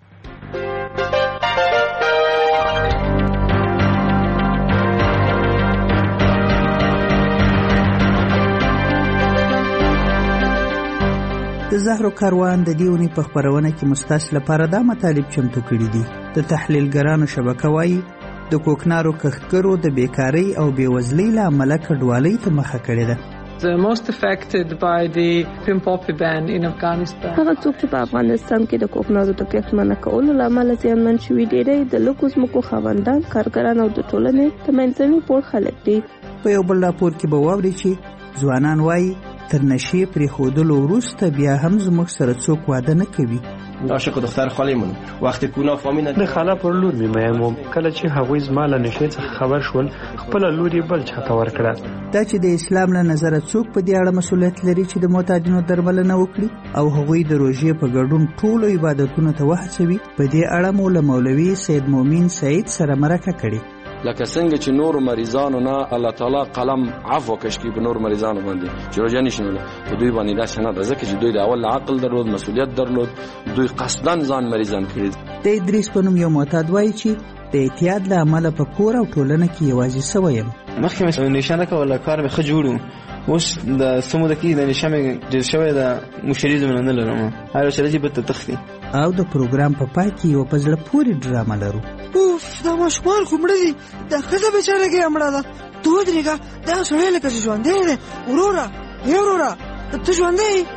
[SPEAKER 22] د زهرو کاروان د دې اونۍ په خپرونه کې مستاسو لپاره دا مطالب چمتو کړي دي. د تحلیلګرانو شبکه وایي د کوکنارو کښتګرو د بیکاری او بیوزلۍ له امله کډوالۍ ته مخه کړې ده.
[SPEAKER 23] The most affected by the pin poppy ban in Afghanistan.
[SPEAKER 11] هغه څوک چې په افغانستان کې د کوکنارو د کښت منع کولو له امله زیانمن شوي ډېری د لږو ځمکو خاوندان، کارګران او د ټولنې د منځني پوړ خلک دي.
[SPEAKER 22] په یو بل راپور کې به واورئ چې ځوانان وایي تر نشې پرېښودلو وروسته بیا هم زموږ سره څوک واده نه کوي.
[SPEAKER 24] عاشق دختر خالمون وقتی کونا فامیل
[SPEAKER 25] د خاله پر لور می مېم کله چې هغوی زما له نشې څخه خبر شول خپل لور یې بل چاته ورکړه.
[SPEAKER 22] دا چې د اسلام له نظره څوک په دې اړه مسؤلیت لري چې د معتادینو درملنه وکړي او هغوی د روژې په ګډون ټولو عبادتونو ته وهڅوي. په دې اړه مو له مولوي سید مومن سعید سره مرکه کړې.
[SPEAKER 26] لکه څنګه چې نور مریضانو نه الله تعالی قلم عفو کشکی په نور مریضانو باندې چې روزه نشنول په دوی باندې دا څنګه ده ځکه چې دوی د اول عقل درلود، مسؤلیت درلود، دوی قصدن ځان مریضان کړي.
[SPEAKER 22] د ادریس په نوم یو معتاد وایي چې د اعتیاد له امله په کور او ټولنه کې یوازې سوی یم.
[SPEAKER 25] مخکې مې نشانه کوله کار مې ښه جوړ و، اوس د سمو د کې د نشانه جوړ شوی د مشري زمونه نه لرم. هر څه چې به ته تختی.
[SPEAKER 22] او د پروګرام په پای کې یو په زړه پورې ډرامه لرو.
[SPEAKER 27] اوف دا ماشومان خو مړه دي، دا ښځه بیچاره کې مړه ده. ته ودرېږه، دا سړی لکه چې ژوندی دی. وروره ای وروره ته ژوندی یې؟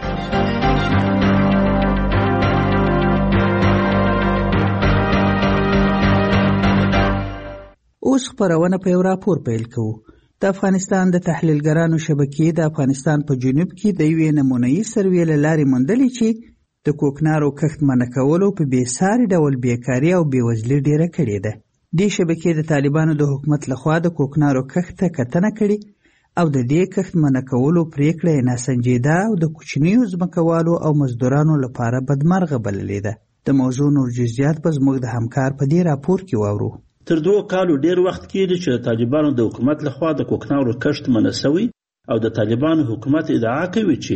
[SPEAKER 22] اوس خپرونه په یو راپور پیل کوو. د افغانستان د تحلیلګرانو شبکې د افغانستان په جنوب کې د یوې نمونه‌یي سروې له لارې موندلې چې د کوکنارو کښت منع کولو په بېساري ډول بیکاري او بېوزلي ډېره کړې ده. دې شبکې د طالبانو د حکومت لخوا د کوکنارو کښت ته کتنه کړې او د دې کښت منع کولو پریکړه یې ناسنجیده او د کوچنیو ځمکوالو او مزدورانو لپاره بدمرغه بللې ده. د موضوع نور جزئیات به زموږ د همکار په دې راپور کې واورو.
[SPEAKER 28] تر دوه کالو ډېر وخت کېږي چې د طالبانو د حکومت لخوا د کوکنارو کښت منع شوی او د طالبانو حکومت ادعا کوي چې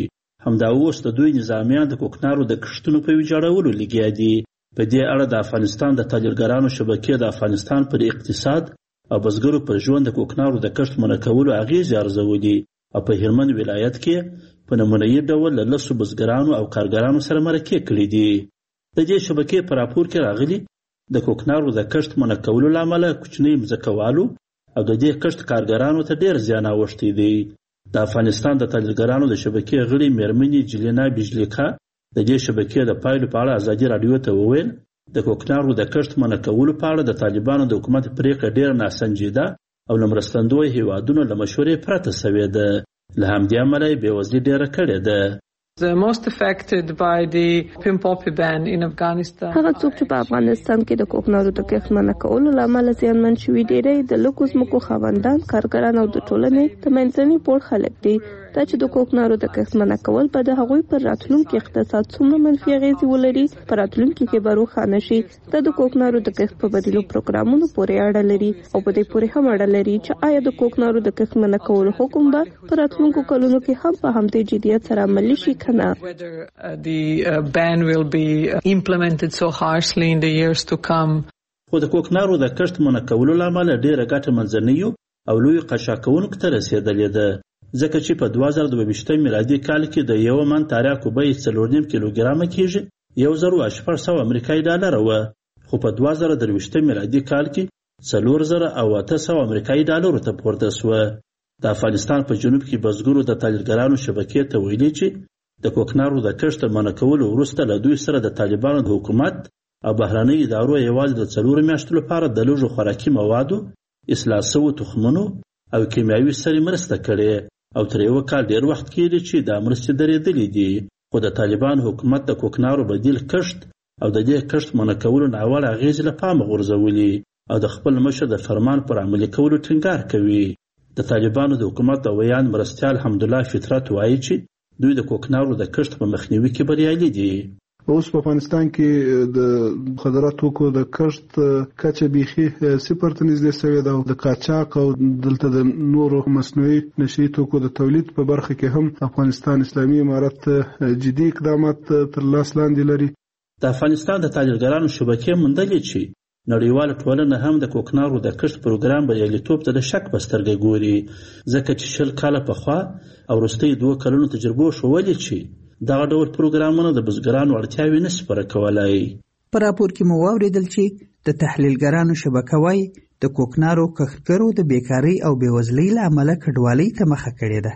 [SPEAKER 28] همدا اوس د دوی نظامیان د کوکنارو د کښتونو په ویجاړولو لګیا دي. په دې اړه د افغانستان د تاجرګرانو شبکې د افغانستان پر اقتصاد او بزګرو پر ژوند د کوکنارو د کښت منع کولو اغیزې ارزولي او په هلمند ولایت کې په نمونهیي ډول له لسو بزګرانو او کارګرانو سره مرکې کړي دي. د دې شبکې په راپور کې راغلي د کوکنارو د کښت منع کولو له امله کوچني مځکوالو او د دې کښت کارګرانو ته ډېر زیان اوښتی دی. د افغانستان د تاجرګرانو د شبکې غړي میرمنې جلینا بیجلیکا د دې شبکې د پایلو په اړه ازادي راډیو ته وویل د کوکنارو د کښت منع کولو په اړه د طالبانو د حکومت پریکړه ډېره ناسنجیده او له مرستندویو هیوادونو له مشورې پرته سوې ده. له همدې امله یې بېوزلي ډېره کړې ده.
[SPEAKER 23] The most affected by the pin poppy ban in Afghanistan.
[SPEAKER 11] هغه څوک چې په افغانستان کې د کوکنارو د کښت منع کولو له امله زیانمن شوي ډېری د لږو ځمکو خاوندان، کارګران او د ټولنې د منځني پوړ خلک دي. دا چې د کوکنارو د کښت منع کول به د هغوی پر راتلونکي اقتصاد څومره منفي اغېزې ولري په راتلونکي کې به روښانه شي. دا د کوکنارو د کښت په بدیلو پروګرامونو پورې اړه لري او په دې پورې هم اړه لري چې آیا د کوکنارو د کښت منع کولو حکم به په راتلونکو کلونو کې هم په همدې جدیت سره عملي شي که نه.
[SPEAKER 23] Whether uh, the uh, ban will be uh, implemented so harshly in the years to come.
[SPEAKER 28] خو د کوکنارو د کښت منع کولو له امله ډېره ګټه منځنیو او لویو قشاکونکو ته رسېدلې ده، ځکه چې په دوه زره دوه ویشتم میلادي کال کې د یو من تریاکو بیه څلور نیم کیلوګرامه کېږي یو زر او شپږ سوه امریکایي ډالره وه، خو په دوه زره درویشتم میلادي کال کې څلور زره او اته سوه امریکایي ډالرو ته پورته سوه. د افغانستان په جنوب کې بزګرو د تاجرګرانو شبکې ته ویلي چې د کوکنارو د کښت منع کولو وروسته له دوی سره د طالبانو د حکومت او بهرنۍ ادارو یوازې د څلورو میاشتو لپاره د لږو خوراکي موادو، اصلاح شوو تخمونو او کیمیاوي سرې مرسته کړې او تر یوه کال ډېر وخت کېږي چې دا مرستې درېدلې دي. خو د طالبانو حکومت د کوکنارو بدیل کښت او د دې کښت منع کولو ناوړه اغېزې له پامه غورځولي او د خپل مشر د فرمان پر عملي کولو ټینګار کوي. د طالبانو د حکومت د ویان مرستیال حمدالله فطرت وایي چې دوی د کوکنارو د کښت په مخنیوي کې بریالي دي.
[SPEAKER 4] اوس په افغانستان کې د مخدره توکو د کښت کچه بیخي صفر ته نږدې شوې ده او د قاچاق او دلته د نورو مصنوعي نشهیي توکو د تولید په برخه کې هم افغانستان اسلامي امارت جدي اقدامات تر لاس لاندې لري.
[SPEAKER 28] د افغانستان د تاجرګرانو شبکې موندلې چې نړیواله ټولنه هم د کوکنارو د کښت پروګرام بریالیتوب ته د شک په سترګه ګوري، ځکه چې شل کاله پخوا او وروستیو دوه کلونو تجربو ښودلې چې دغه ډول پروګرامونه د بزګرانو اړتیاوې نشي پوره کولی.
[SPEAKER 22] په راپور کې مو واورېدل چې د تحلیلګرانو شبکه وایي د کوکنارو کښتګرو د بیکارۍ او بېوزلۍ له امله کډوالۍ ته مخه کړې ده.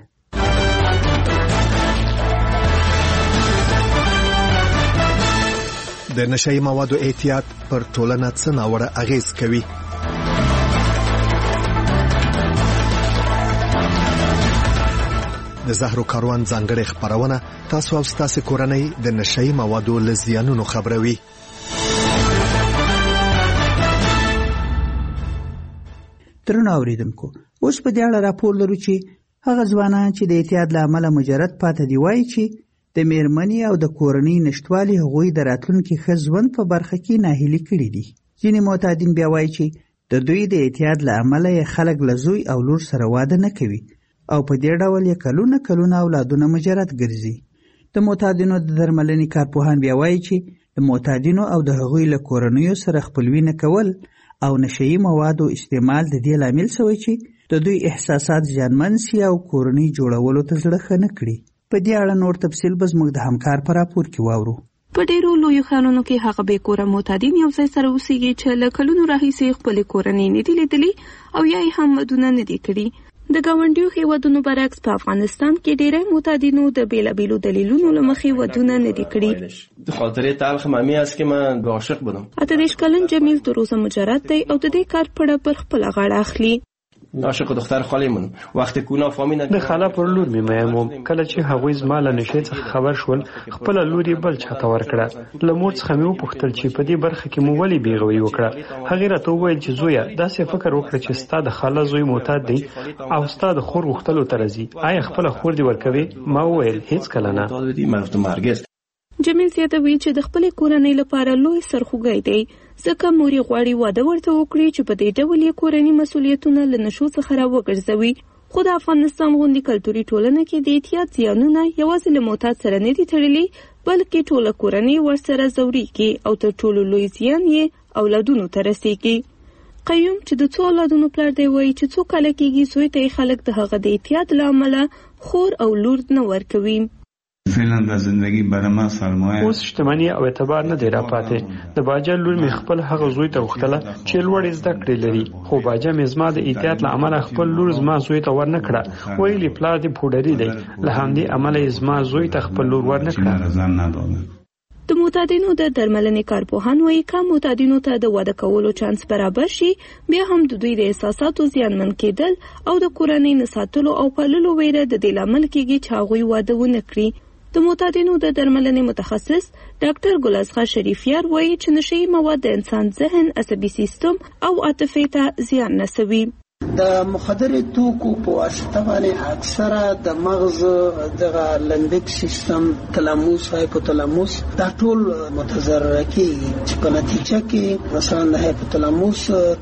[SPEAKER 3] د نشهیي موادو احتیاط پر ټولنه څه ناوړه اغېز کوي؟ د زهرو کاروان ځانګړې خپرونه تاسو او ستاسو کورنۍ د نشهیي موادو له زیانونو خبروي.
[SPEAKER 22] درنو اوریدونکو، اوس په دې اړه راپور لرو چې هغه ځوانان چې د اعتیاد له امله مجرد پاتې دي وایي چې د میرمنې او د کورنۍ نشتوالي هغوی د راتلونکي ښه ژوند په برخه کې ناهیلي کړي دي. ځینې معتادین بیا وایي چې د دوی د اعتیاد له امله یې خلک له زوی او لور سره واده نه کوي او په دې ډول یې کلونه کلونه اولادونه مجرد ګرځي. د معتادینو د درملنې کارپوهان بیا وایي چې د معتادینو او د هغوی له کورنیو سره خپلوي نه کول او نشهیي موادو استعمال د دې لامل شوی چې د دوی احساسات زیانمن سي او کورنۍ جوړولو ته زړه ښه نه کړي. په دې اړه نور تفصیل به زموږ د همکار په راپور کې واورو.
[SPEAKER 11] په ډېرو لویو ښارونو کې هغه بې کوره معتادین یو ځای سره اوسېږي چې له کلونو راهیسې خپلې کورنۍ نه دي لیدلي او یا یې هم ودونه نه دي کړي. د ګاونډیو هیوادونو برعکس په افغانستان کې ډېری معتادینو د بېلابېلو دلیلونو له مخې ودونه نه دي کړي.
[SPEAKER 24] خاطره تلخ ممی است که من عاشق بودم.
[SPEAKER 11] اته دېرش کلن جمیل د روزه مجرد دی او د دې کار پړه پر خپله غاړه اخلي.
[SPEAKER 24] عاشق دختر خالمون وخت کونا فامیل
[SPEAKER 7] د خاله پر لور می مېموم کله چې هغوی زما له نشې څخه خبر شول خپل لور یې بل چاته ورکړه. له مور څخه مې وپوښتل چې په دې برخه کې مو ولې بیغوي وکړه. هغې راته وویل چې زویه داسې فکر وکړه چې ستا د خاله زوی معتاد دی او ستا د خور غوښتلو ته راځي. آیا خپله خور دې ورکوي؟ ما وویل هیڅ کله نه.
[SPEAKER 11] جمیل زیاتوي چې د خپلې کورنۍ لپاره لوی سرخوږی دی ځکه مور یې غواړي واده ورته وکړي چې په دې ډول یې کورني مسؤلیتونه له نشو څخه راوګرځوي، خو د افغانستان غوندي کلتوري ټولنه کې د احتیاط زیانونه یوازې له معتاد سره نه دي تړلي، بلکې ټوله کورنۍ ورسره ځورېږي او تر ټولو لوی زیان یې اولادونو ته رسېږي. قیوم چې د څو اولادونو پلار دی وایي چې څو کاله کېږي زوی ته یې خلک د هغه د احتیاط له امله خور او لور نه ورکوي.
[SPEAKER 8] فعلا د زندگی برای ما سرمایه
[SPEAKER 7] اوس شتمني او اعتبار نه دی راپاتې. د باجا لور مې خپل هغه زوی ته وختله چې لوړې زده کړې لري، خو باجا مې زما د احتیاط له امله خپل لور زما زوی ته ور نه کړه. ویلي پلار دې پوډري دی، له همدې امله یې زما زوی ته خپل لور ور نه کړه.
[SPEAKER 11] د معتادینو د درملنې کارپوهان وایي که معتادینو ته د واده کولو چانس برابر شي، بیا هم د دوی د احساساتو زیانمن کېدل او د کورنۍ نه ساتلو او پاللو ویره د دې لامل کېږي چې هغوی واده ونه کړي. د معتادینو د درملنې متخصص ډاکټر ګلازغه شریفیار وایي چې نشهیي مواد د انسان ذهن، عصبي سیستم او عاطفې ته زیان رسوي.
[SPEAKER 9] د مخدري توکو په واسطه باندې اکثره د مغز دغه لمبیک سیستم، تلاموس، هایپوتلاموس دا ټول متضرر کیږي چې په نتیجه کې مثلا د هایپوتلاموس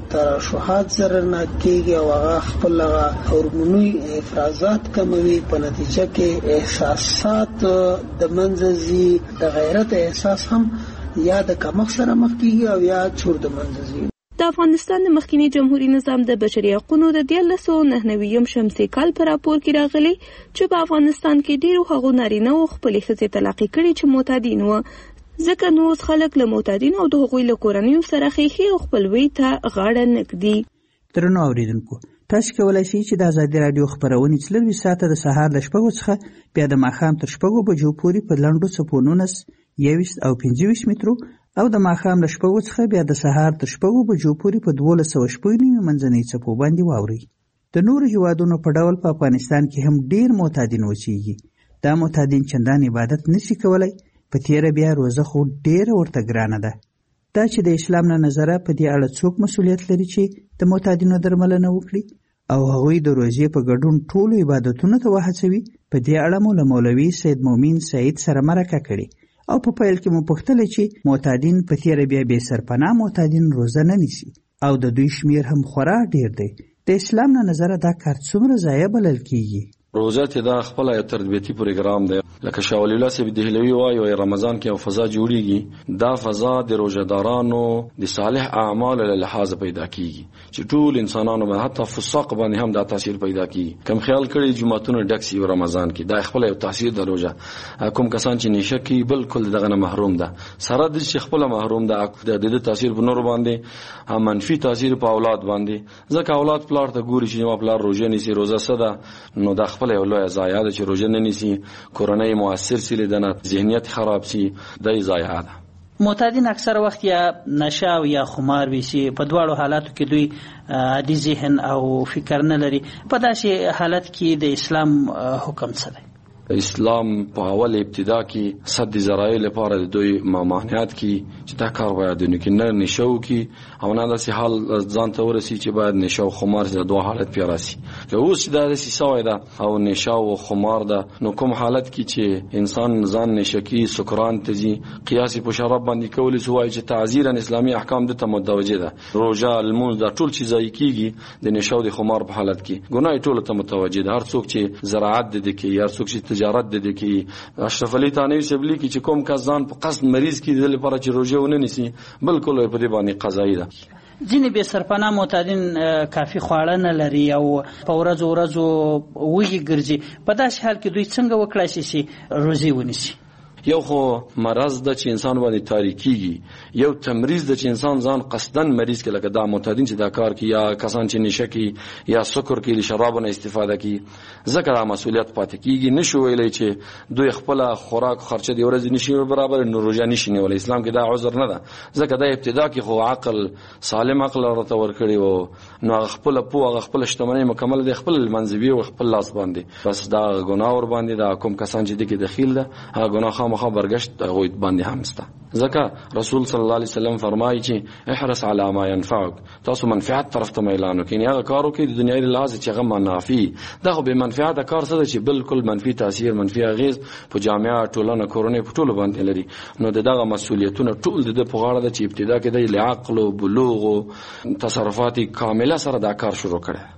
[SPEAKER 9] ترشحات ضررناک کیږي او هغه خپل هورموني افرازات کموي. په نتیجه کې احساسات د منځي، د غیرت احساس هم یا د کمښت سره مخ کیږي او یا چور د منځي.
[SPEAKER 11] د افغانستان د مخکینی جمهوریت نظام د بشري حقوقو د دیارلس سوه نهه نوي شمسي کال په راپور کې راغلي چې په افغانستان کې ډیرو هغو نارینه او خپلې ښځې طلاقې کړي چې معتادین وو، ځکه نو اوس خلک له معتادینو او د هغوی له کورنیو سره ښیښې او خپلوۍ ته غاړه نه ږدي.
[SPEAKER 22] درنو اوریدونکو، تاسو کولی شئ چې د ازادي راډیو خپرونې څلرویشت ساعته د سهار له شپږو څخه بیا د ماښام تر شپږو بجو پورې په لنډو څپو نولس، یوویشت او پنځه ویشت مترو او د ماښام له شپږو څخه بیا د سهار تر شپږو بجو پورې په دولس سوه شپږ نوي منځنۍ څپو باندې واورئ. د نورو هیوادونو په ډول په افغانستان کې هم ډیر معتادین اوسېږي. دا معتادین چندان عبادت نشي کولی، په تیره بیا روزه خو ډیره ورته ګرانه ده. دا چې د اسلام له نظره په دې اړه څوک مسؤلیت لري چې د معتادینو درملنه وکړي او هغوی د روزې په ګډون ټولو عبادتونو ته وهڅوي. په دې اړه مو له مولوي سید مومن سعید سره مرکه کړې او په پیل کې مو پوښتلې چې معتادین په تیره بیا بې سرپناه معتادین روزه نه نیسي او د دوی شمیر هم خورا ډیر دی. د اسلام نه نظره دا کار څومره ضایع بلل کیږي؟
[SPEAKER 26] روزه ته دا خپل یو تربیتی پروګرام دی، لکه شاه ولی الله صاحب دهلوی وایي رمضان کې یو فضا جوړیږي. دا فضا د روزدارانو د صالح اعمال له لحاظ پیدا کیږي چې ټول انسانانو باندې حتی فساق باندې هم دا تاثیر پیدا کیږي. کم خیال کړي جمعتون ډک سی رمضان کې دا خپل یو تاثیر د روزه. کوم کسان چې نشه کوي بالکل دغه نه محروم ده، سره د خپل محروم ده. د دې تاثیر په نور باندې منفي تاثیر په اولاد باندې، ځکه اولاد پلار ته ګوري چې ما پلار روزه نیسي، روزه صدا نو د خپل یو لوی ضایعه ده چې روزه نه نیسي، کورنۍ مؤثر سي لیدنه، ذهنیت خراب سي، د ضایعه ده.
[SPEAKER 22] معتادین اکثر وخت یا نشه او یا خمار ویسي، په دواړو حالاتو کې دوی عادي ذهن او فکر نه لري. په داسې حالت کې د اسلام حکم څه دی؟
[SPEAKER 26] اسلام په اول ابتدا کې صد ذرایع لپاره د دوی ممانعت کې چې دا کار باید نه کې نه نشو کې او نه داسې حال ځان ته ورسي چې باید نشو خمار د دوه حالت پیرا راسي. که اوس دا داسې سوی ده او نشو او خمار ده، نو کوم حالت کې چې انسان ځان نشکی سکران تزي قیاس په شراب باندې کول سوای چې تعزیرا اسلامي احکام د ته متوجه ده. روزه، المونځ، دا ټول چیزای کیږي د نشو د خمار په حالت کې ګناه ټول ته متوجه ده. هر څوک چې زراعت د کې هر څوک چې تجارت د دې کې اشرف علي تانوي سبلی کې چې کوم کس ځان په قصد مریض کې د لپاره چې روزه ونه نیسي بالکل په دې باندې قضایي ده.
[SPEAKER 22] ځینې بې سرپناه معتادین کافي خواړه نه لري او په ورځو ورځو وږي ګرځي. په داسې حال کې دوی څنګه وکړای شي چې روزه ونیسي؟
[SPEAKER 26] یو خو مرض د چې انسان باندې تاریکیږي، یو تمریض د چې انسان ځان قصدن مریض کې لکه دا معتادین چې دا کار کوي یا کسان چې نشه کوي یا سکر کوي، شرابونه استفاده کوي، ځکه دا مسؤلیت پاتې کیږي. نشو ویلی چې دوی خپل خوراک خرچه دی ورځ نشي برابر نو روزه نشي نیولای. اسلام کې دا عذر نه ده، ځکه دا ابتدا کې خو عقل سالم عقل ورته ورکړي وو، نو خپل په خپل شتمنۍ مکمل دی خپل منځوي او خپل لاس باندې، بس دا ګناه ور باندې دا کوم کسان چې دغه دخیل ده هغه ګناه مخه برگشت غوید باندې هم ستا. ځکه رسول صلی الله علیه وسلم فرمایي چې احرص علی ما ينفعك، تاسو منفعت طرف ته میلان وکړئ. هغه کارو کې د دنیاي لحاظ چې هغه منافي دا خو به منفعت کار څه چې بالکل منفي تاثیر منفي اغیز په جامعه ټولنه کورونه په ټولو باندې لري. نو دغه مسؤلیتونه ټول د په غاړه د چې ابتدا کې د عقل او بلوغ او تصرفات کامله سره دا کار شروع کړي.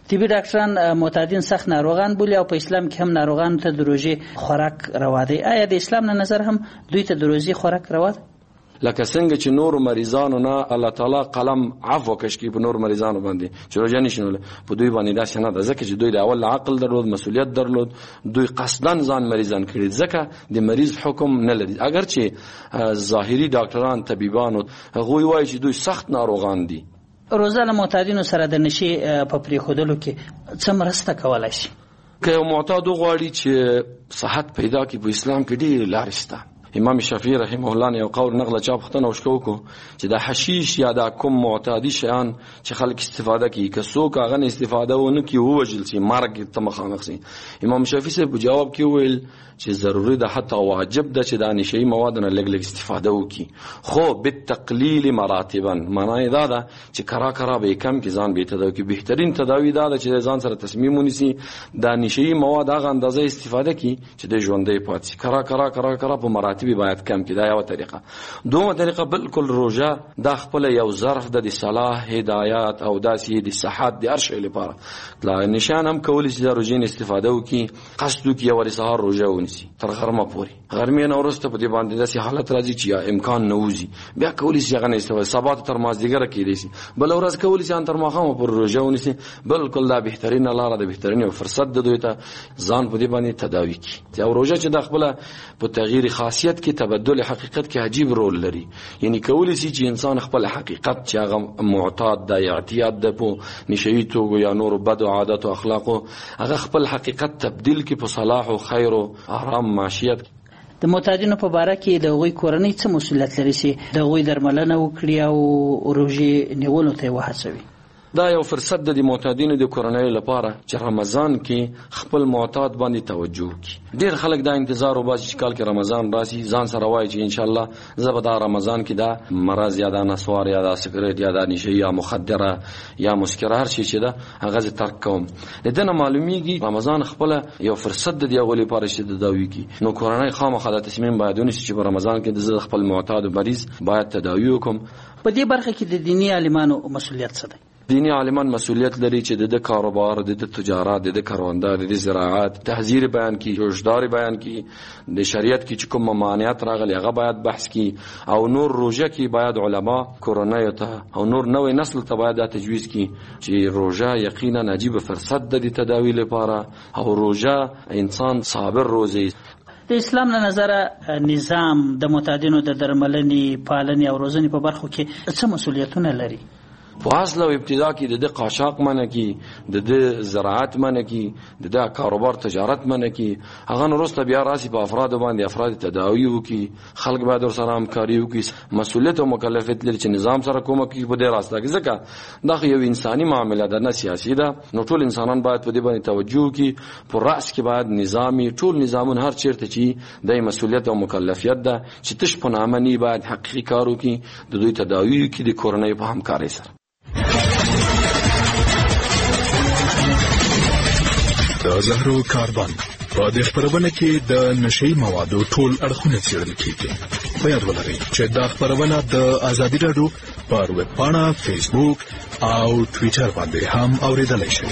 [SPEAKER 22] طبي ډاکټران معتادین سخت ناروغان بولي او په اسلام کې هم ناروغانو ته د روژې خوراک روا دی. آیا د اسلام نه نظر هم دوی ته د روژې خوراک روا ده؟
[SPEAKER 26] لکه څنګه چې نور مریضانو نه الله تعالی قلم عفو کشکی په نور مریضانو باندې چې روژه نشینول په دوی باندې دا شنه ده، ځکه چې دوی د اول عقل درلود، مسؤلیت درلود، دوی قصدن ځان مریضان کړي، ځکه د مریض حکم نه لري. اگر چې ظاهري ډاکټران طبيبانو هغوی وایي چې دوی سخت ناروغان دي.
[SPEAKER 22] روزه له معتادینو سره د نشي په پریښودلو کې څه مرسته کولای شي؟
[SPEAKER 26] که یو معتاد وغواړي چې صحت پیدا کړي په اسلام کې ډېرې لارې شته. امام شافعي رحمه الله یو قول نقل چا پختنه وشکو کو چې دا حشیش یا دا کوم معتادی شیان چې خلک استفاده کوي که څوک هغه نه استفاده ونه کوي ووجل شي مرګ ته مخامخ شي. امام شافعي صاحب جواب کې ویل چې ضروري ده حتی واجب ده چې دا نشي مواد نه لګ لګ استفاده وکړي، خو بالتقلیل مراتبا، معنی دا ده چې کرا کرا به کم کې ځان به تداوی کې. بهترین تداوی دا ده چې ځان سره تصمیم ونیسي دا نشي مواد هغه اندازه استفاده کړي چې د ژوندۍ پاتې. کرا کرا کرا کرا په مراتب باید کم کې. دا یو طریقه. دومره طریقه بالکل روژه دا خپل یو ظرف د صلاح، هدایت او داسې د صحت د هر شي لپاره. لا نشان هم کولی چې د روژې استفاده وکړي، قصد وکړي او سهار روژه ونیسي تر غرمه پورې. غرمې نه وروسته په دې باندې داسې حالت راځي چې یا امکان نه وځي بیا کولی شي هغه نه استفاده سبا تر مازدیګره کېدای شي، بل ورځ کولی شي تر ماښامه پورې روژه ونیسي. بالکل دا بهترینه لاره ده، بهترینه فرصت ده دوی ته ځان په دې باندې تداوي کړي. او روژه چې د خپل په تغییر خاصیت کې تبدل حقیقت کې عجیب رول لري. یعنی کولی شي چې انسان خپل حقیقت چې هغه معتاد د اعتیاد د په نشئی توګه یا نور بد عادت او اخلاق هغه خپل حقیقت تبدیل کې په صلاح او خیر او آرام معیشت.
[SPEAKER 22] د معتادینو په باره کې د هغوی کورنۍ څه مسؤلیت لري چې د هغوی درملنه وکړي او روژې نیولو ته یې وهڅوي؟
[SPEAKER 26] دا یو فرصت د معتادینو د کورنۍ لپاره چې رمضان کې خپل معتاد باندې توجه وکړي. ډېر خلک دا انتظار وباسي چې کال کې رمضان راشي، ځان سره وایي چې ان شاء الله زه به دا رمضان کې دا مرض یا دا نسوار یا دا سګرټ یا دا نشه یا مخدره یا مسکر هر شي چې دا هغه زه ترک کوم. د دې نه معلومیږي رمضان خپل یو فرصت د دې غولې لپاره چې د داوی کې نو کورنۍ خامخا د تصمیم باید ونیسي چې په رمضان کې د خپل معتاد مریض باید تداوی وکم.
[SPEAKER 22] په دې برخه کې د دینی عالمانو مسؤلیت څه دی؟
[SPEAKER 26] دینی عالمان مسؤلیت لري چې د کاروبار، د تجارت، د کاروندار، د زراعت تحذير بیان کی، هوشداري بیان کی، د شریعت کې چې کوم ممانعات راغلي هغه باید بحث کی، او نور روزه کې باید علما کورنۍ ته او نور نوې نسل ته باید تجویز کی چې روزه یقینا عجیب فرصت د تداوی لپاره او روزه انسان صابر روزي.
[SPEAKER 22] د اسلام له نظره نظام د معتادینو د درملنې، پالنې او روزنې په برخو کې څه مسؤلیتونه لري؟
[SPEAKER 26] په اصل او ابتدا کې د قاچاق منع کی، د زراعت منع کی، د کاروبار تجارت منع کی، هغه وروسته بیا راسي په افراد باندې افراد تداوی وکي، خلک باید ور سره همکاري وکي، مسؤلیت او مکلفیت لري چې نظام سره کومه کوي په دې راسته کې، ځکه دا یو انساني معامله ده نه سیاسي ده. نو ټول انسانان باید په دې باندې توجه وکي، په راس کې باید نظامی ټول نظامون هر چیرته چې د مسؤلیت او مکلفیت ده چې تش په نامه نه باید حقیقي کار وکي، د دوی تداوی وکي د کورنۍ په همکارۍ سره.
[SPEAKER 10] د زهرو کاربن په دې خبرونه کې د نشئی موادو ټول اړخونه څېړل کیږي. په یاد ولرئ چې دا خبرونه د آزادي راډیو پر ویب پاڼه، فیسبوک او ټویټر باندې هم اوریدلای شئ.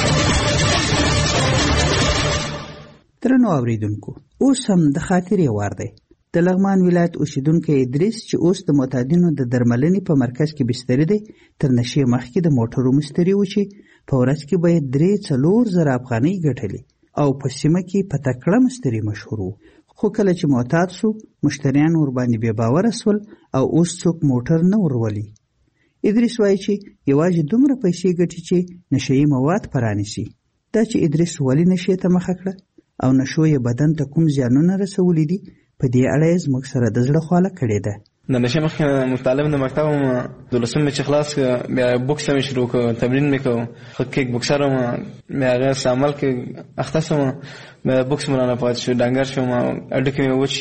[SPEAKER 22] درنو اوریدونکو، اوس هم د خاطرې وار دی. د لغمان ولایت اوسیدونکی ادریس چې اوس د معتادینو د درملنې په مرکز کې بستر دی، تر نشې مخکې د موټرو مستری و چې په ورځ کې باید درې څلور زره افغانۍ ګټلې او په سیمه کې په تکړه مستری مشهور و. خو کله چې معتاد شو، مشتریان ورباندې بې باوره شول او اوس څوک موټر نه ورولي. ادریس وایي چې یوازې دومره پیسې ګټي چې نشهیي مواد پرانیسي. دا چې ادریس ولې نشې ته مخه کړه او نشو یې بدن ته کوم زیانونه رسولي دي، په دې اړه یې زموږ سره د زړه خواله کړې ده.
[SPEAKER 25] د نشې مخکې موږ طالب د مکتب وم، دولسم مې چې خلاص کړه بیا بوکس مې شروع کړ، تمرین مې کوم، ښه کیک بوکسر وم، بیا هغه استعمال کې اخته شوم، بیا بوکس مې رانه پاتې شو، ډنګر شوم، هډوکي مې وچ شوې،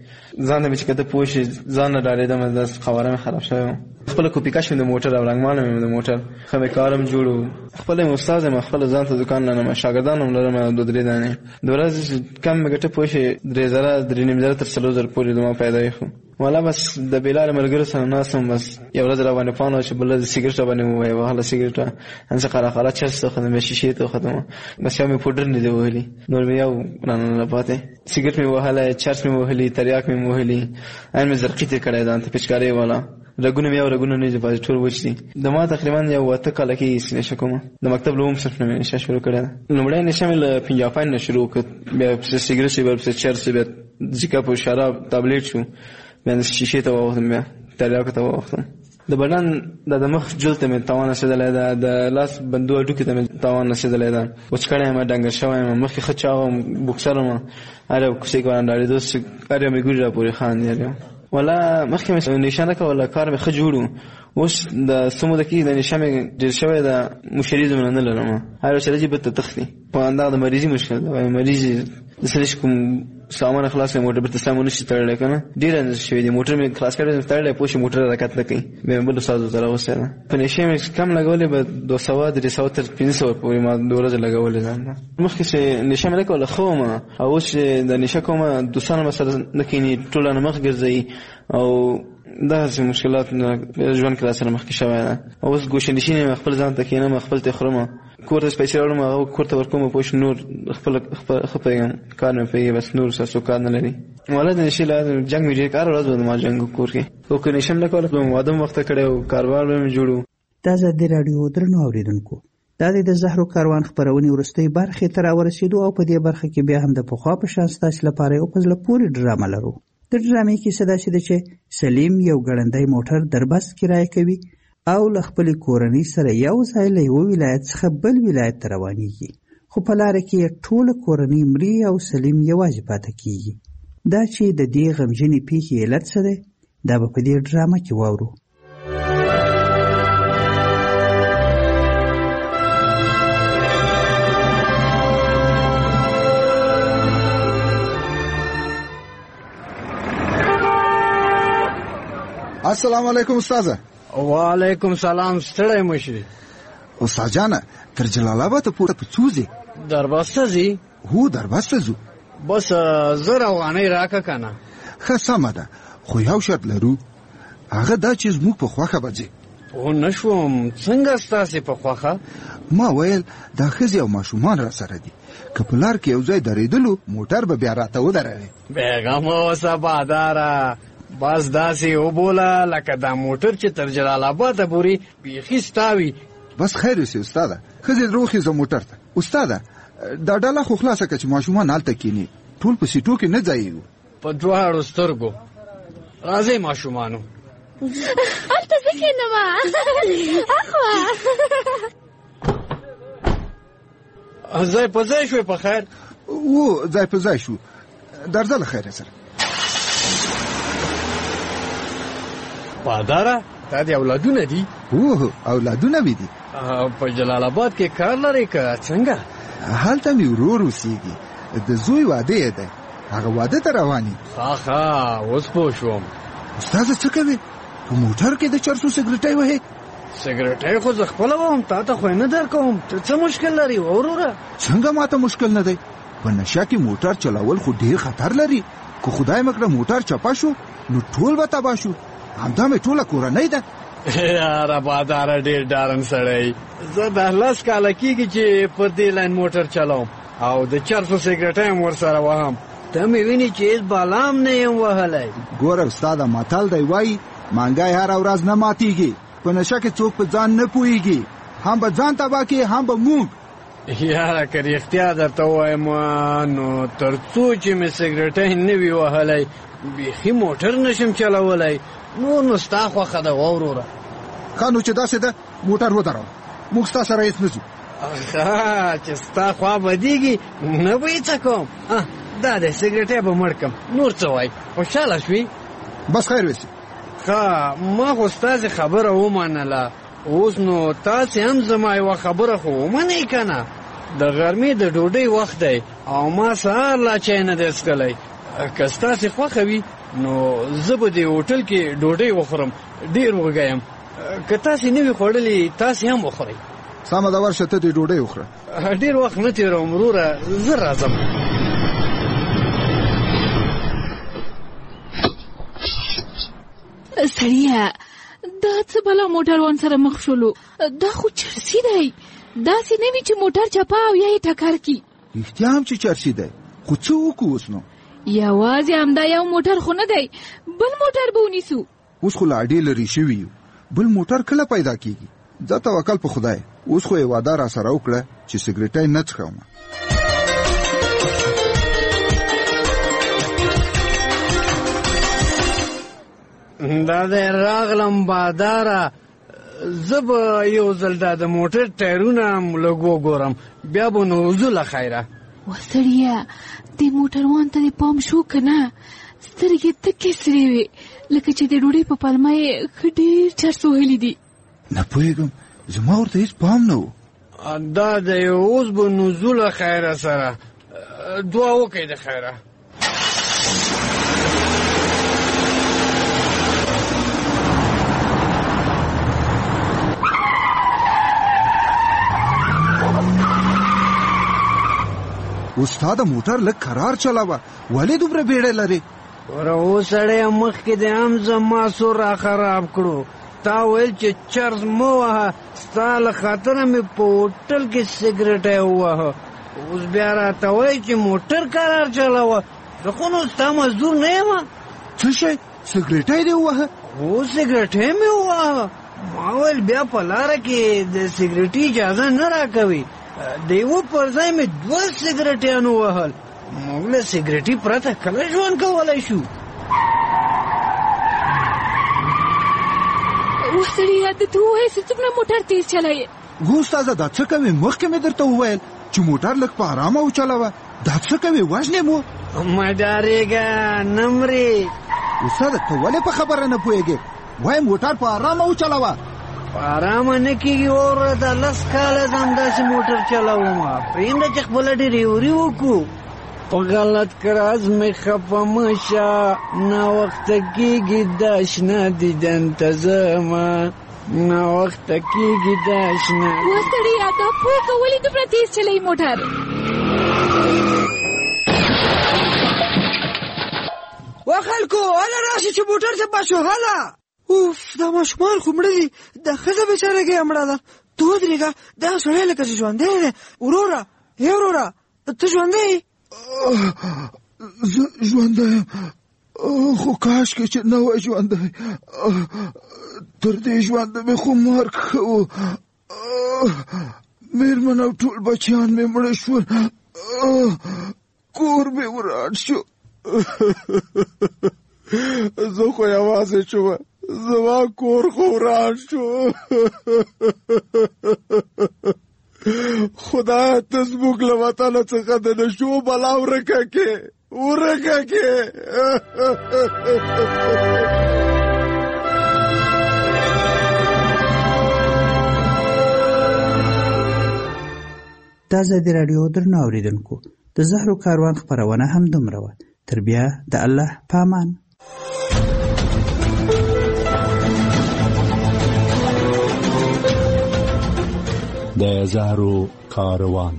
[SPEAKER 25] ځان مې چې کته پوه شي ځان نه ډارېدم داس قواره مې خراب شوی خپل کوپی کاش مې د موټر او رنګمانه مې د موټر خو مې کارم جوړو خپل مې استاد مې خپل ځان ته دکان نه شاګردان هم لرم دوه درې دانې د ورځې کم مې ګټه پوه شي درې زره درې نیم زره تر څلور زره پورې د ما پیدا یې خو ولا بس د بلال ملګرو سره ناسم بس یو ورځ را باندې پانو چې بل د سیګریټ باندې وای وهله سیګریټ انځه قره قره چرته خو مې شیشه ته ختمه بس یو مې پودر نه دی وهلی نور مې یو نه نه پاتې سیګریټ مې وهله چرس مې وهلی تریاک مې وهلی ان مې زرقیته کړای ځان ته پچکارې والا رګونه مې او رګونه نه دي پاتې ټول وچدي د ما تقریبا یو وته کال کې نشه کوم د مکتب لوم صرف نه نشه شروع کړه لومړی نشه مې له پنځاپان نه شروع کړ بیا په سیګریټ بیا په چرس بیا ځکه په شراب ټابلیټ شو بیا شیشه ته وختم بیا تریاک ته وختم د بدن د مخ جلته مې تاوان رسیدلې ده د لاس بندو اډو کې ته تاوان رسیدلې ده وڅکړې مې ډنګ شوم مخ خچاوم بوکسرم اره کوڅې ګورانداري دوست اره مې ګوره پورې خان دی ولا مخکې مې نشانه کوله کار مې ښه جوړو اوس د سمو د کې د نشانه ډېر شوی د مشري زمونه نه لرم هر څه چې به تختی په انداز د مریضي مشکل ده مریض د سلیش کوم سامان خلاص موټر به سامان نشي تړل کنه ډیر نه شوی دی موټر مې خلاص کړل تړل پوښ موټر حرکت نه کوي مې بل ساز زره وسه په نشه مې کم لګولې به دوه سوه درې سوه تر پنځه سوه پورې ما دوه ورځې لګولې ځان مخکې چې نشه مې کوله خو ما او چې د نشه کومه دوستانه مسله نه کینی ټول نه مخ ګرځي او دا څه مشکلات ژوند کې سره مخ کې شوی ده اوس ګوښه نشینه خپل ځان ته کینم خپل ته خرم کور ته پیسې راوړم او کور ته ورکوم پوښ نور خپل خپل کار نه پیږي بس نور څه کار نه لري ولادت نشي لا جنگ میږي کار ورځ ما جنگ کور کې او که نشم نه کوله په وادم وخت کړو کاروبار مې جوړو
[SPEAKER 22] تازه د رادیو درنو اوریدونکو دا د زهرو کاروان خبرونه ورستۍ برخه تر ورسېدو او په دې برخه کې بیا هم د پخوا په شان ستاسو لپاره یو پزله پوری ډرامه لرو د ډرامې کې څه داسې ده چې سلیم یو ګړندی موټر دربس کرایه کوي او له خپلې کورنۍ سره یو ځای له یو ولایت څخه بل ولایت ته روانېږي خو په لاره کې ټوله کورنۍ مري او سلیم یوازې پاتې کېږي دا چې د دې غمجنې پیښې علت څه دی دا به په دې ډرامه کې واورو
[SPEAKER 5] السلام علیکم استاد
[SPEAKER 12] وعلیکم سلام ستړی مشري
[SPEAKER 5] استاد جان تر جلال آباد پورته پڅوځي
[SPEAKER 12] دربسته زی
[SPEAKER 5] هو دربسته زو
[SPEAKER 12] بس زره وانه راکا کنه
[SPEAKER 5] خصمه ده خو یو شرط لرو هغه دا چې موږ په خوخه بځي
[SPEAKER 12] او نشوم څنګه ستاسو په خوخه
[SPEAKER 5] ما ویل دا خزي او ماشومان را سره دي کپلار کې یو ځای درېدلو موټر به بیا راته ودروي
[SPEAKER 12] بیګم اوسه باداره بس داسې وبوله لکه دا موټر چې تر جلال آباد پورې بیخي ستاوي
[SPEAKER 5] بس خیر سي استاده خزي دروخي زه موټر ته استاده دا ډاله خو خلاصه کچ ماشومان حالت کینی ټول په سیټو کې نه ځایو
[SPEAKER 12] په دواړو سترګو راځي ماشومانو
[SPEAKER 13] البته ځکه نه ما اخوا
[SPEAKER 12] ځای په ځای شوې په خیر
[SPEAKER 5] و ځای په ځای شو درځه له خیره سره
[SPEAKER 12] پاداره دا دی اولادونه دي
[SPEAKER 5] اوه اولادونه مې دي
[SPEAKER 12] په جلال آباد کې کار لري که څنګه
[SPEAKER 5] هلته مې ورور اوسېږي د زوی واده یې دی هغه واده ته رواني
[SPEAKER 12] ښه ښه اوس پوه شوم
[SPEAKER 5] استاده څه کوې په موټر کې د چرسو سګرټۍ وهې
[SPEAKER 12] سګرټۍ خو زه خپله وم تا ته خو یې نه درکوم ته څه مشکل لري وروره
[SPEAKER 5] څنګه ماته مشکل نه دی په نشه کې موټر چلول خو ډېر خطر لري که خدای مکړه موټر چپه شو نو ټول به تباه شو همدا مې ټوله کورنۍ ده
[SPEAKER 12] یاره باداره ډېر ډارن سړی زه د لس کاله کېږي چې په دې لاین موټر چلوم او د چرسو سګرټۍ هم ورسره وهم ته مې ویني چې هېڅ بالام نه یم وهلی
[SPEAKER 5] ګوره استاده متل دی وایي مانګی هره ورځ نه ماتېږي په نشه کې څوک په ځان نه پوهېږي هم به ځان تباه کړي هم به موږ
[SPEAKER 12] یاره که رښتیا درته ووایم نو تر څو چې مې سګرټۍ نه وي وهلی بیخي موټر نشم چلولی نور نو ستا خوښه ده وروره
[SPEAKER 5] ښه نو چې داسې ده موټر ودروه موږ ستا سره هېڅ نه ځو
[SPEAKER 12] ښه چې ستا خوا بدېږي نه به یې څه کوم دا دی سګرټۍ به مړ کړم نور څه وایي خوشحاله شوي
[SPEAKER 5] بس خیر وسي
[SPEAKER 12] ښه ما خو ستاسې خبره ومنله اوس نو تاسې هم زما یوه خبره خو ومنئ که نه د غرمې د ډوډۍ وخت دی او ما سهار لا چای نه دی څښلی که ستاسې خوښه وي نو زه به دې هوټل کې ډوډۍ وخورم ډېر وږی یم که تاسې نه وي خوړلې تاسې هم وخورئ
[SPEAKER 5] سمه ده ورشه ته دې ډوډۍ وخوره
[SPEAKER 12] ډېر وخت نه تېروم وروره زه راځم
[SPEAKER 13] سړیه دا څه بلا موټروان سره مخ شولو دا خو چرسي دی داسې نه وي چې موټر چپه او یا یې ټکر کي
[SPEAKER 5] رښتیا هم چې چرسي دی خو څه وکړو اوس نو
[SPEAKER 13] یوازې همدا یو موټر خو نه دی بل موټر به ونیسو
[SPEAKER 5] اوس خو لا ډېر لرې شوي یو بل موټر کله پیدا کیږي ځه توکل په خدای اوس خو یې واده را سره وکړه چې سګریټۍ نه څښم
[SPEAKER 12] دا دی راغلم باداره زه به یو ځل دا د موټر ټایرونه هم لږ وګورم بیا به نو وځو له خیره
[SPEAKER 13] وسړیه دې موټروان ته دې پام شو که نه سترګې تکې سرې وې لکه چې د ډوډۍ په پلمه یې ښه ډېر چرس وهلي دي
[SPEAKER 5] نه پوهېږم زما ورته هېڅ پام نه و
[SPEAKER 12] دا دی اوس به نو ځو له خیره سره دعا وکړئ د خیره
[SPEAKER 5] استاد موټر لږ کرار چلاوه ولې دومره بیړه لري
[SPEAKER 12] وره اوس سړی مخکې د هم زما سور را خراب کړو تا ویل چې چرس مه وهه ستا له خاطره مې په هوټل کې سګرټی ووهه اوس بیا راته وایي چې موټر کرار چلاوه زه خو نو ستا مزدور نه یم
[SPEAKER 5] څه شی سګرټی دې ووهه
[SPEAKER 12] هو سګرټی مې ووهه ما ویل بیا په لاره کې د سګرټي اجازه نه راکوي د یوه پر ځای مې دوه سګرټیانو وهل موږ له سګرټي پرته کله ژوند کولی شو
[SPEAKER 13] وسړیه ته ووایې چې څومره موټر تیز چلایې
[SPEAKER 5] هو استاده دا څه کوې مخکې مې درته وویل چې موټر لږ په ارامه وچلوه دا څه کوې وژنې مو
[SPEAKER 12] مه ډارېږه نه مرې
[SPEAKER 5] استاده ته ولې په خبره نه پوهېږې وایي موټر په ارامه وچلوه
[SPEAKER 12] په ارامه نه کېږي اوره دا لس کاله د همداسې موټر چلوم پرېږده چې خپله ډریوري وکړو په غلط کراز مې خفه مه شه ناوخته کېږي دا شنه دیدن ته ځمه ناوخته کېږي دا شنه
[SPEAKER 13] وسړیه دا پوکه ولې دومره تیز چلوي موټر
[SPEAKER 27] وا خلکو هله راشي چې موټر ته باشو هله اوف دا ماشومان خو مړه دي دا ښځه بېچارهګۍ مړه ده ته ودرېږه دا سړی لکه چې ژوندی دی وروره ای وروره ته ژوندی یې
[SPEAKER 5] زه ژوندی یم خو کاشکې چې نه وای ژوندی تر دې ژونده مې خو مرګ ښه و مېرمن او ټول بچیان مې مړه شول کور مې وران شو زه خو یوازې شومه زما کور خو وران شو خدای ته زموږ له وطنه څخه د نشو بلا ورکه کې ورکه کې
[SPEAKER 22] د ازادي راډیو درنو اورېدونکو د زهرو کاروان خپرونه هم دومره وه تر بیا د الله په امان
[SPEAKER 2] د زهرو کاروان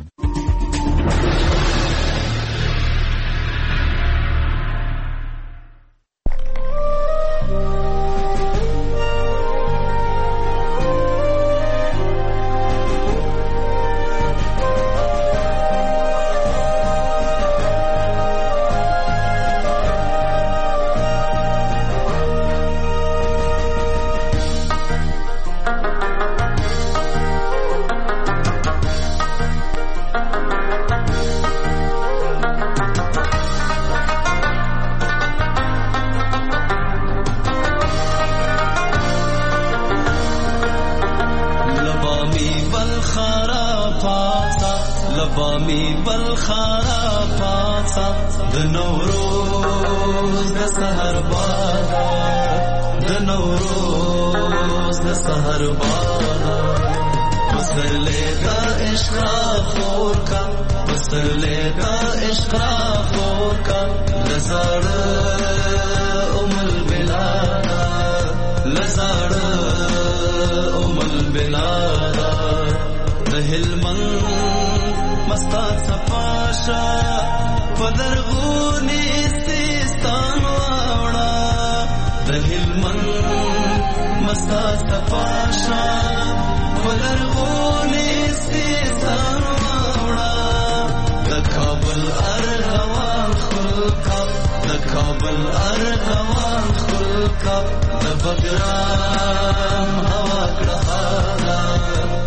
[SPEAKER 14] هغه د هلمند مستا صفاشا پدرغونی سیستان واوړه د هلمند مستا صفاشا پدرغونی سیستان واوړه د کابل ارغوان خلکا د کابل ارغوان خلکا د بګرام هوا کړه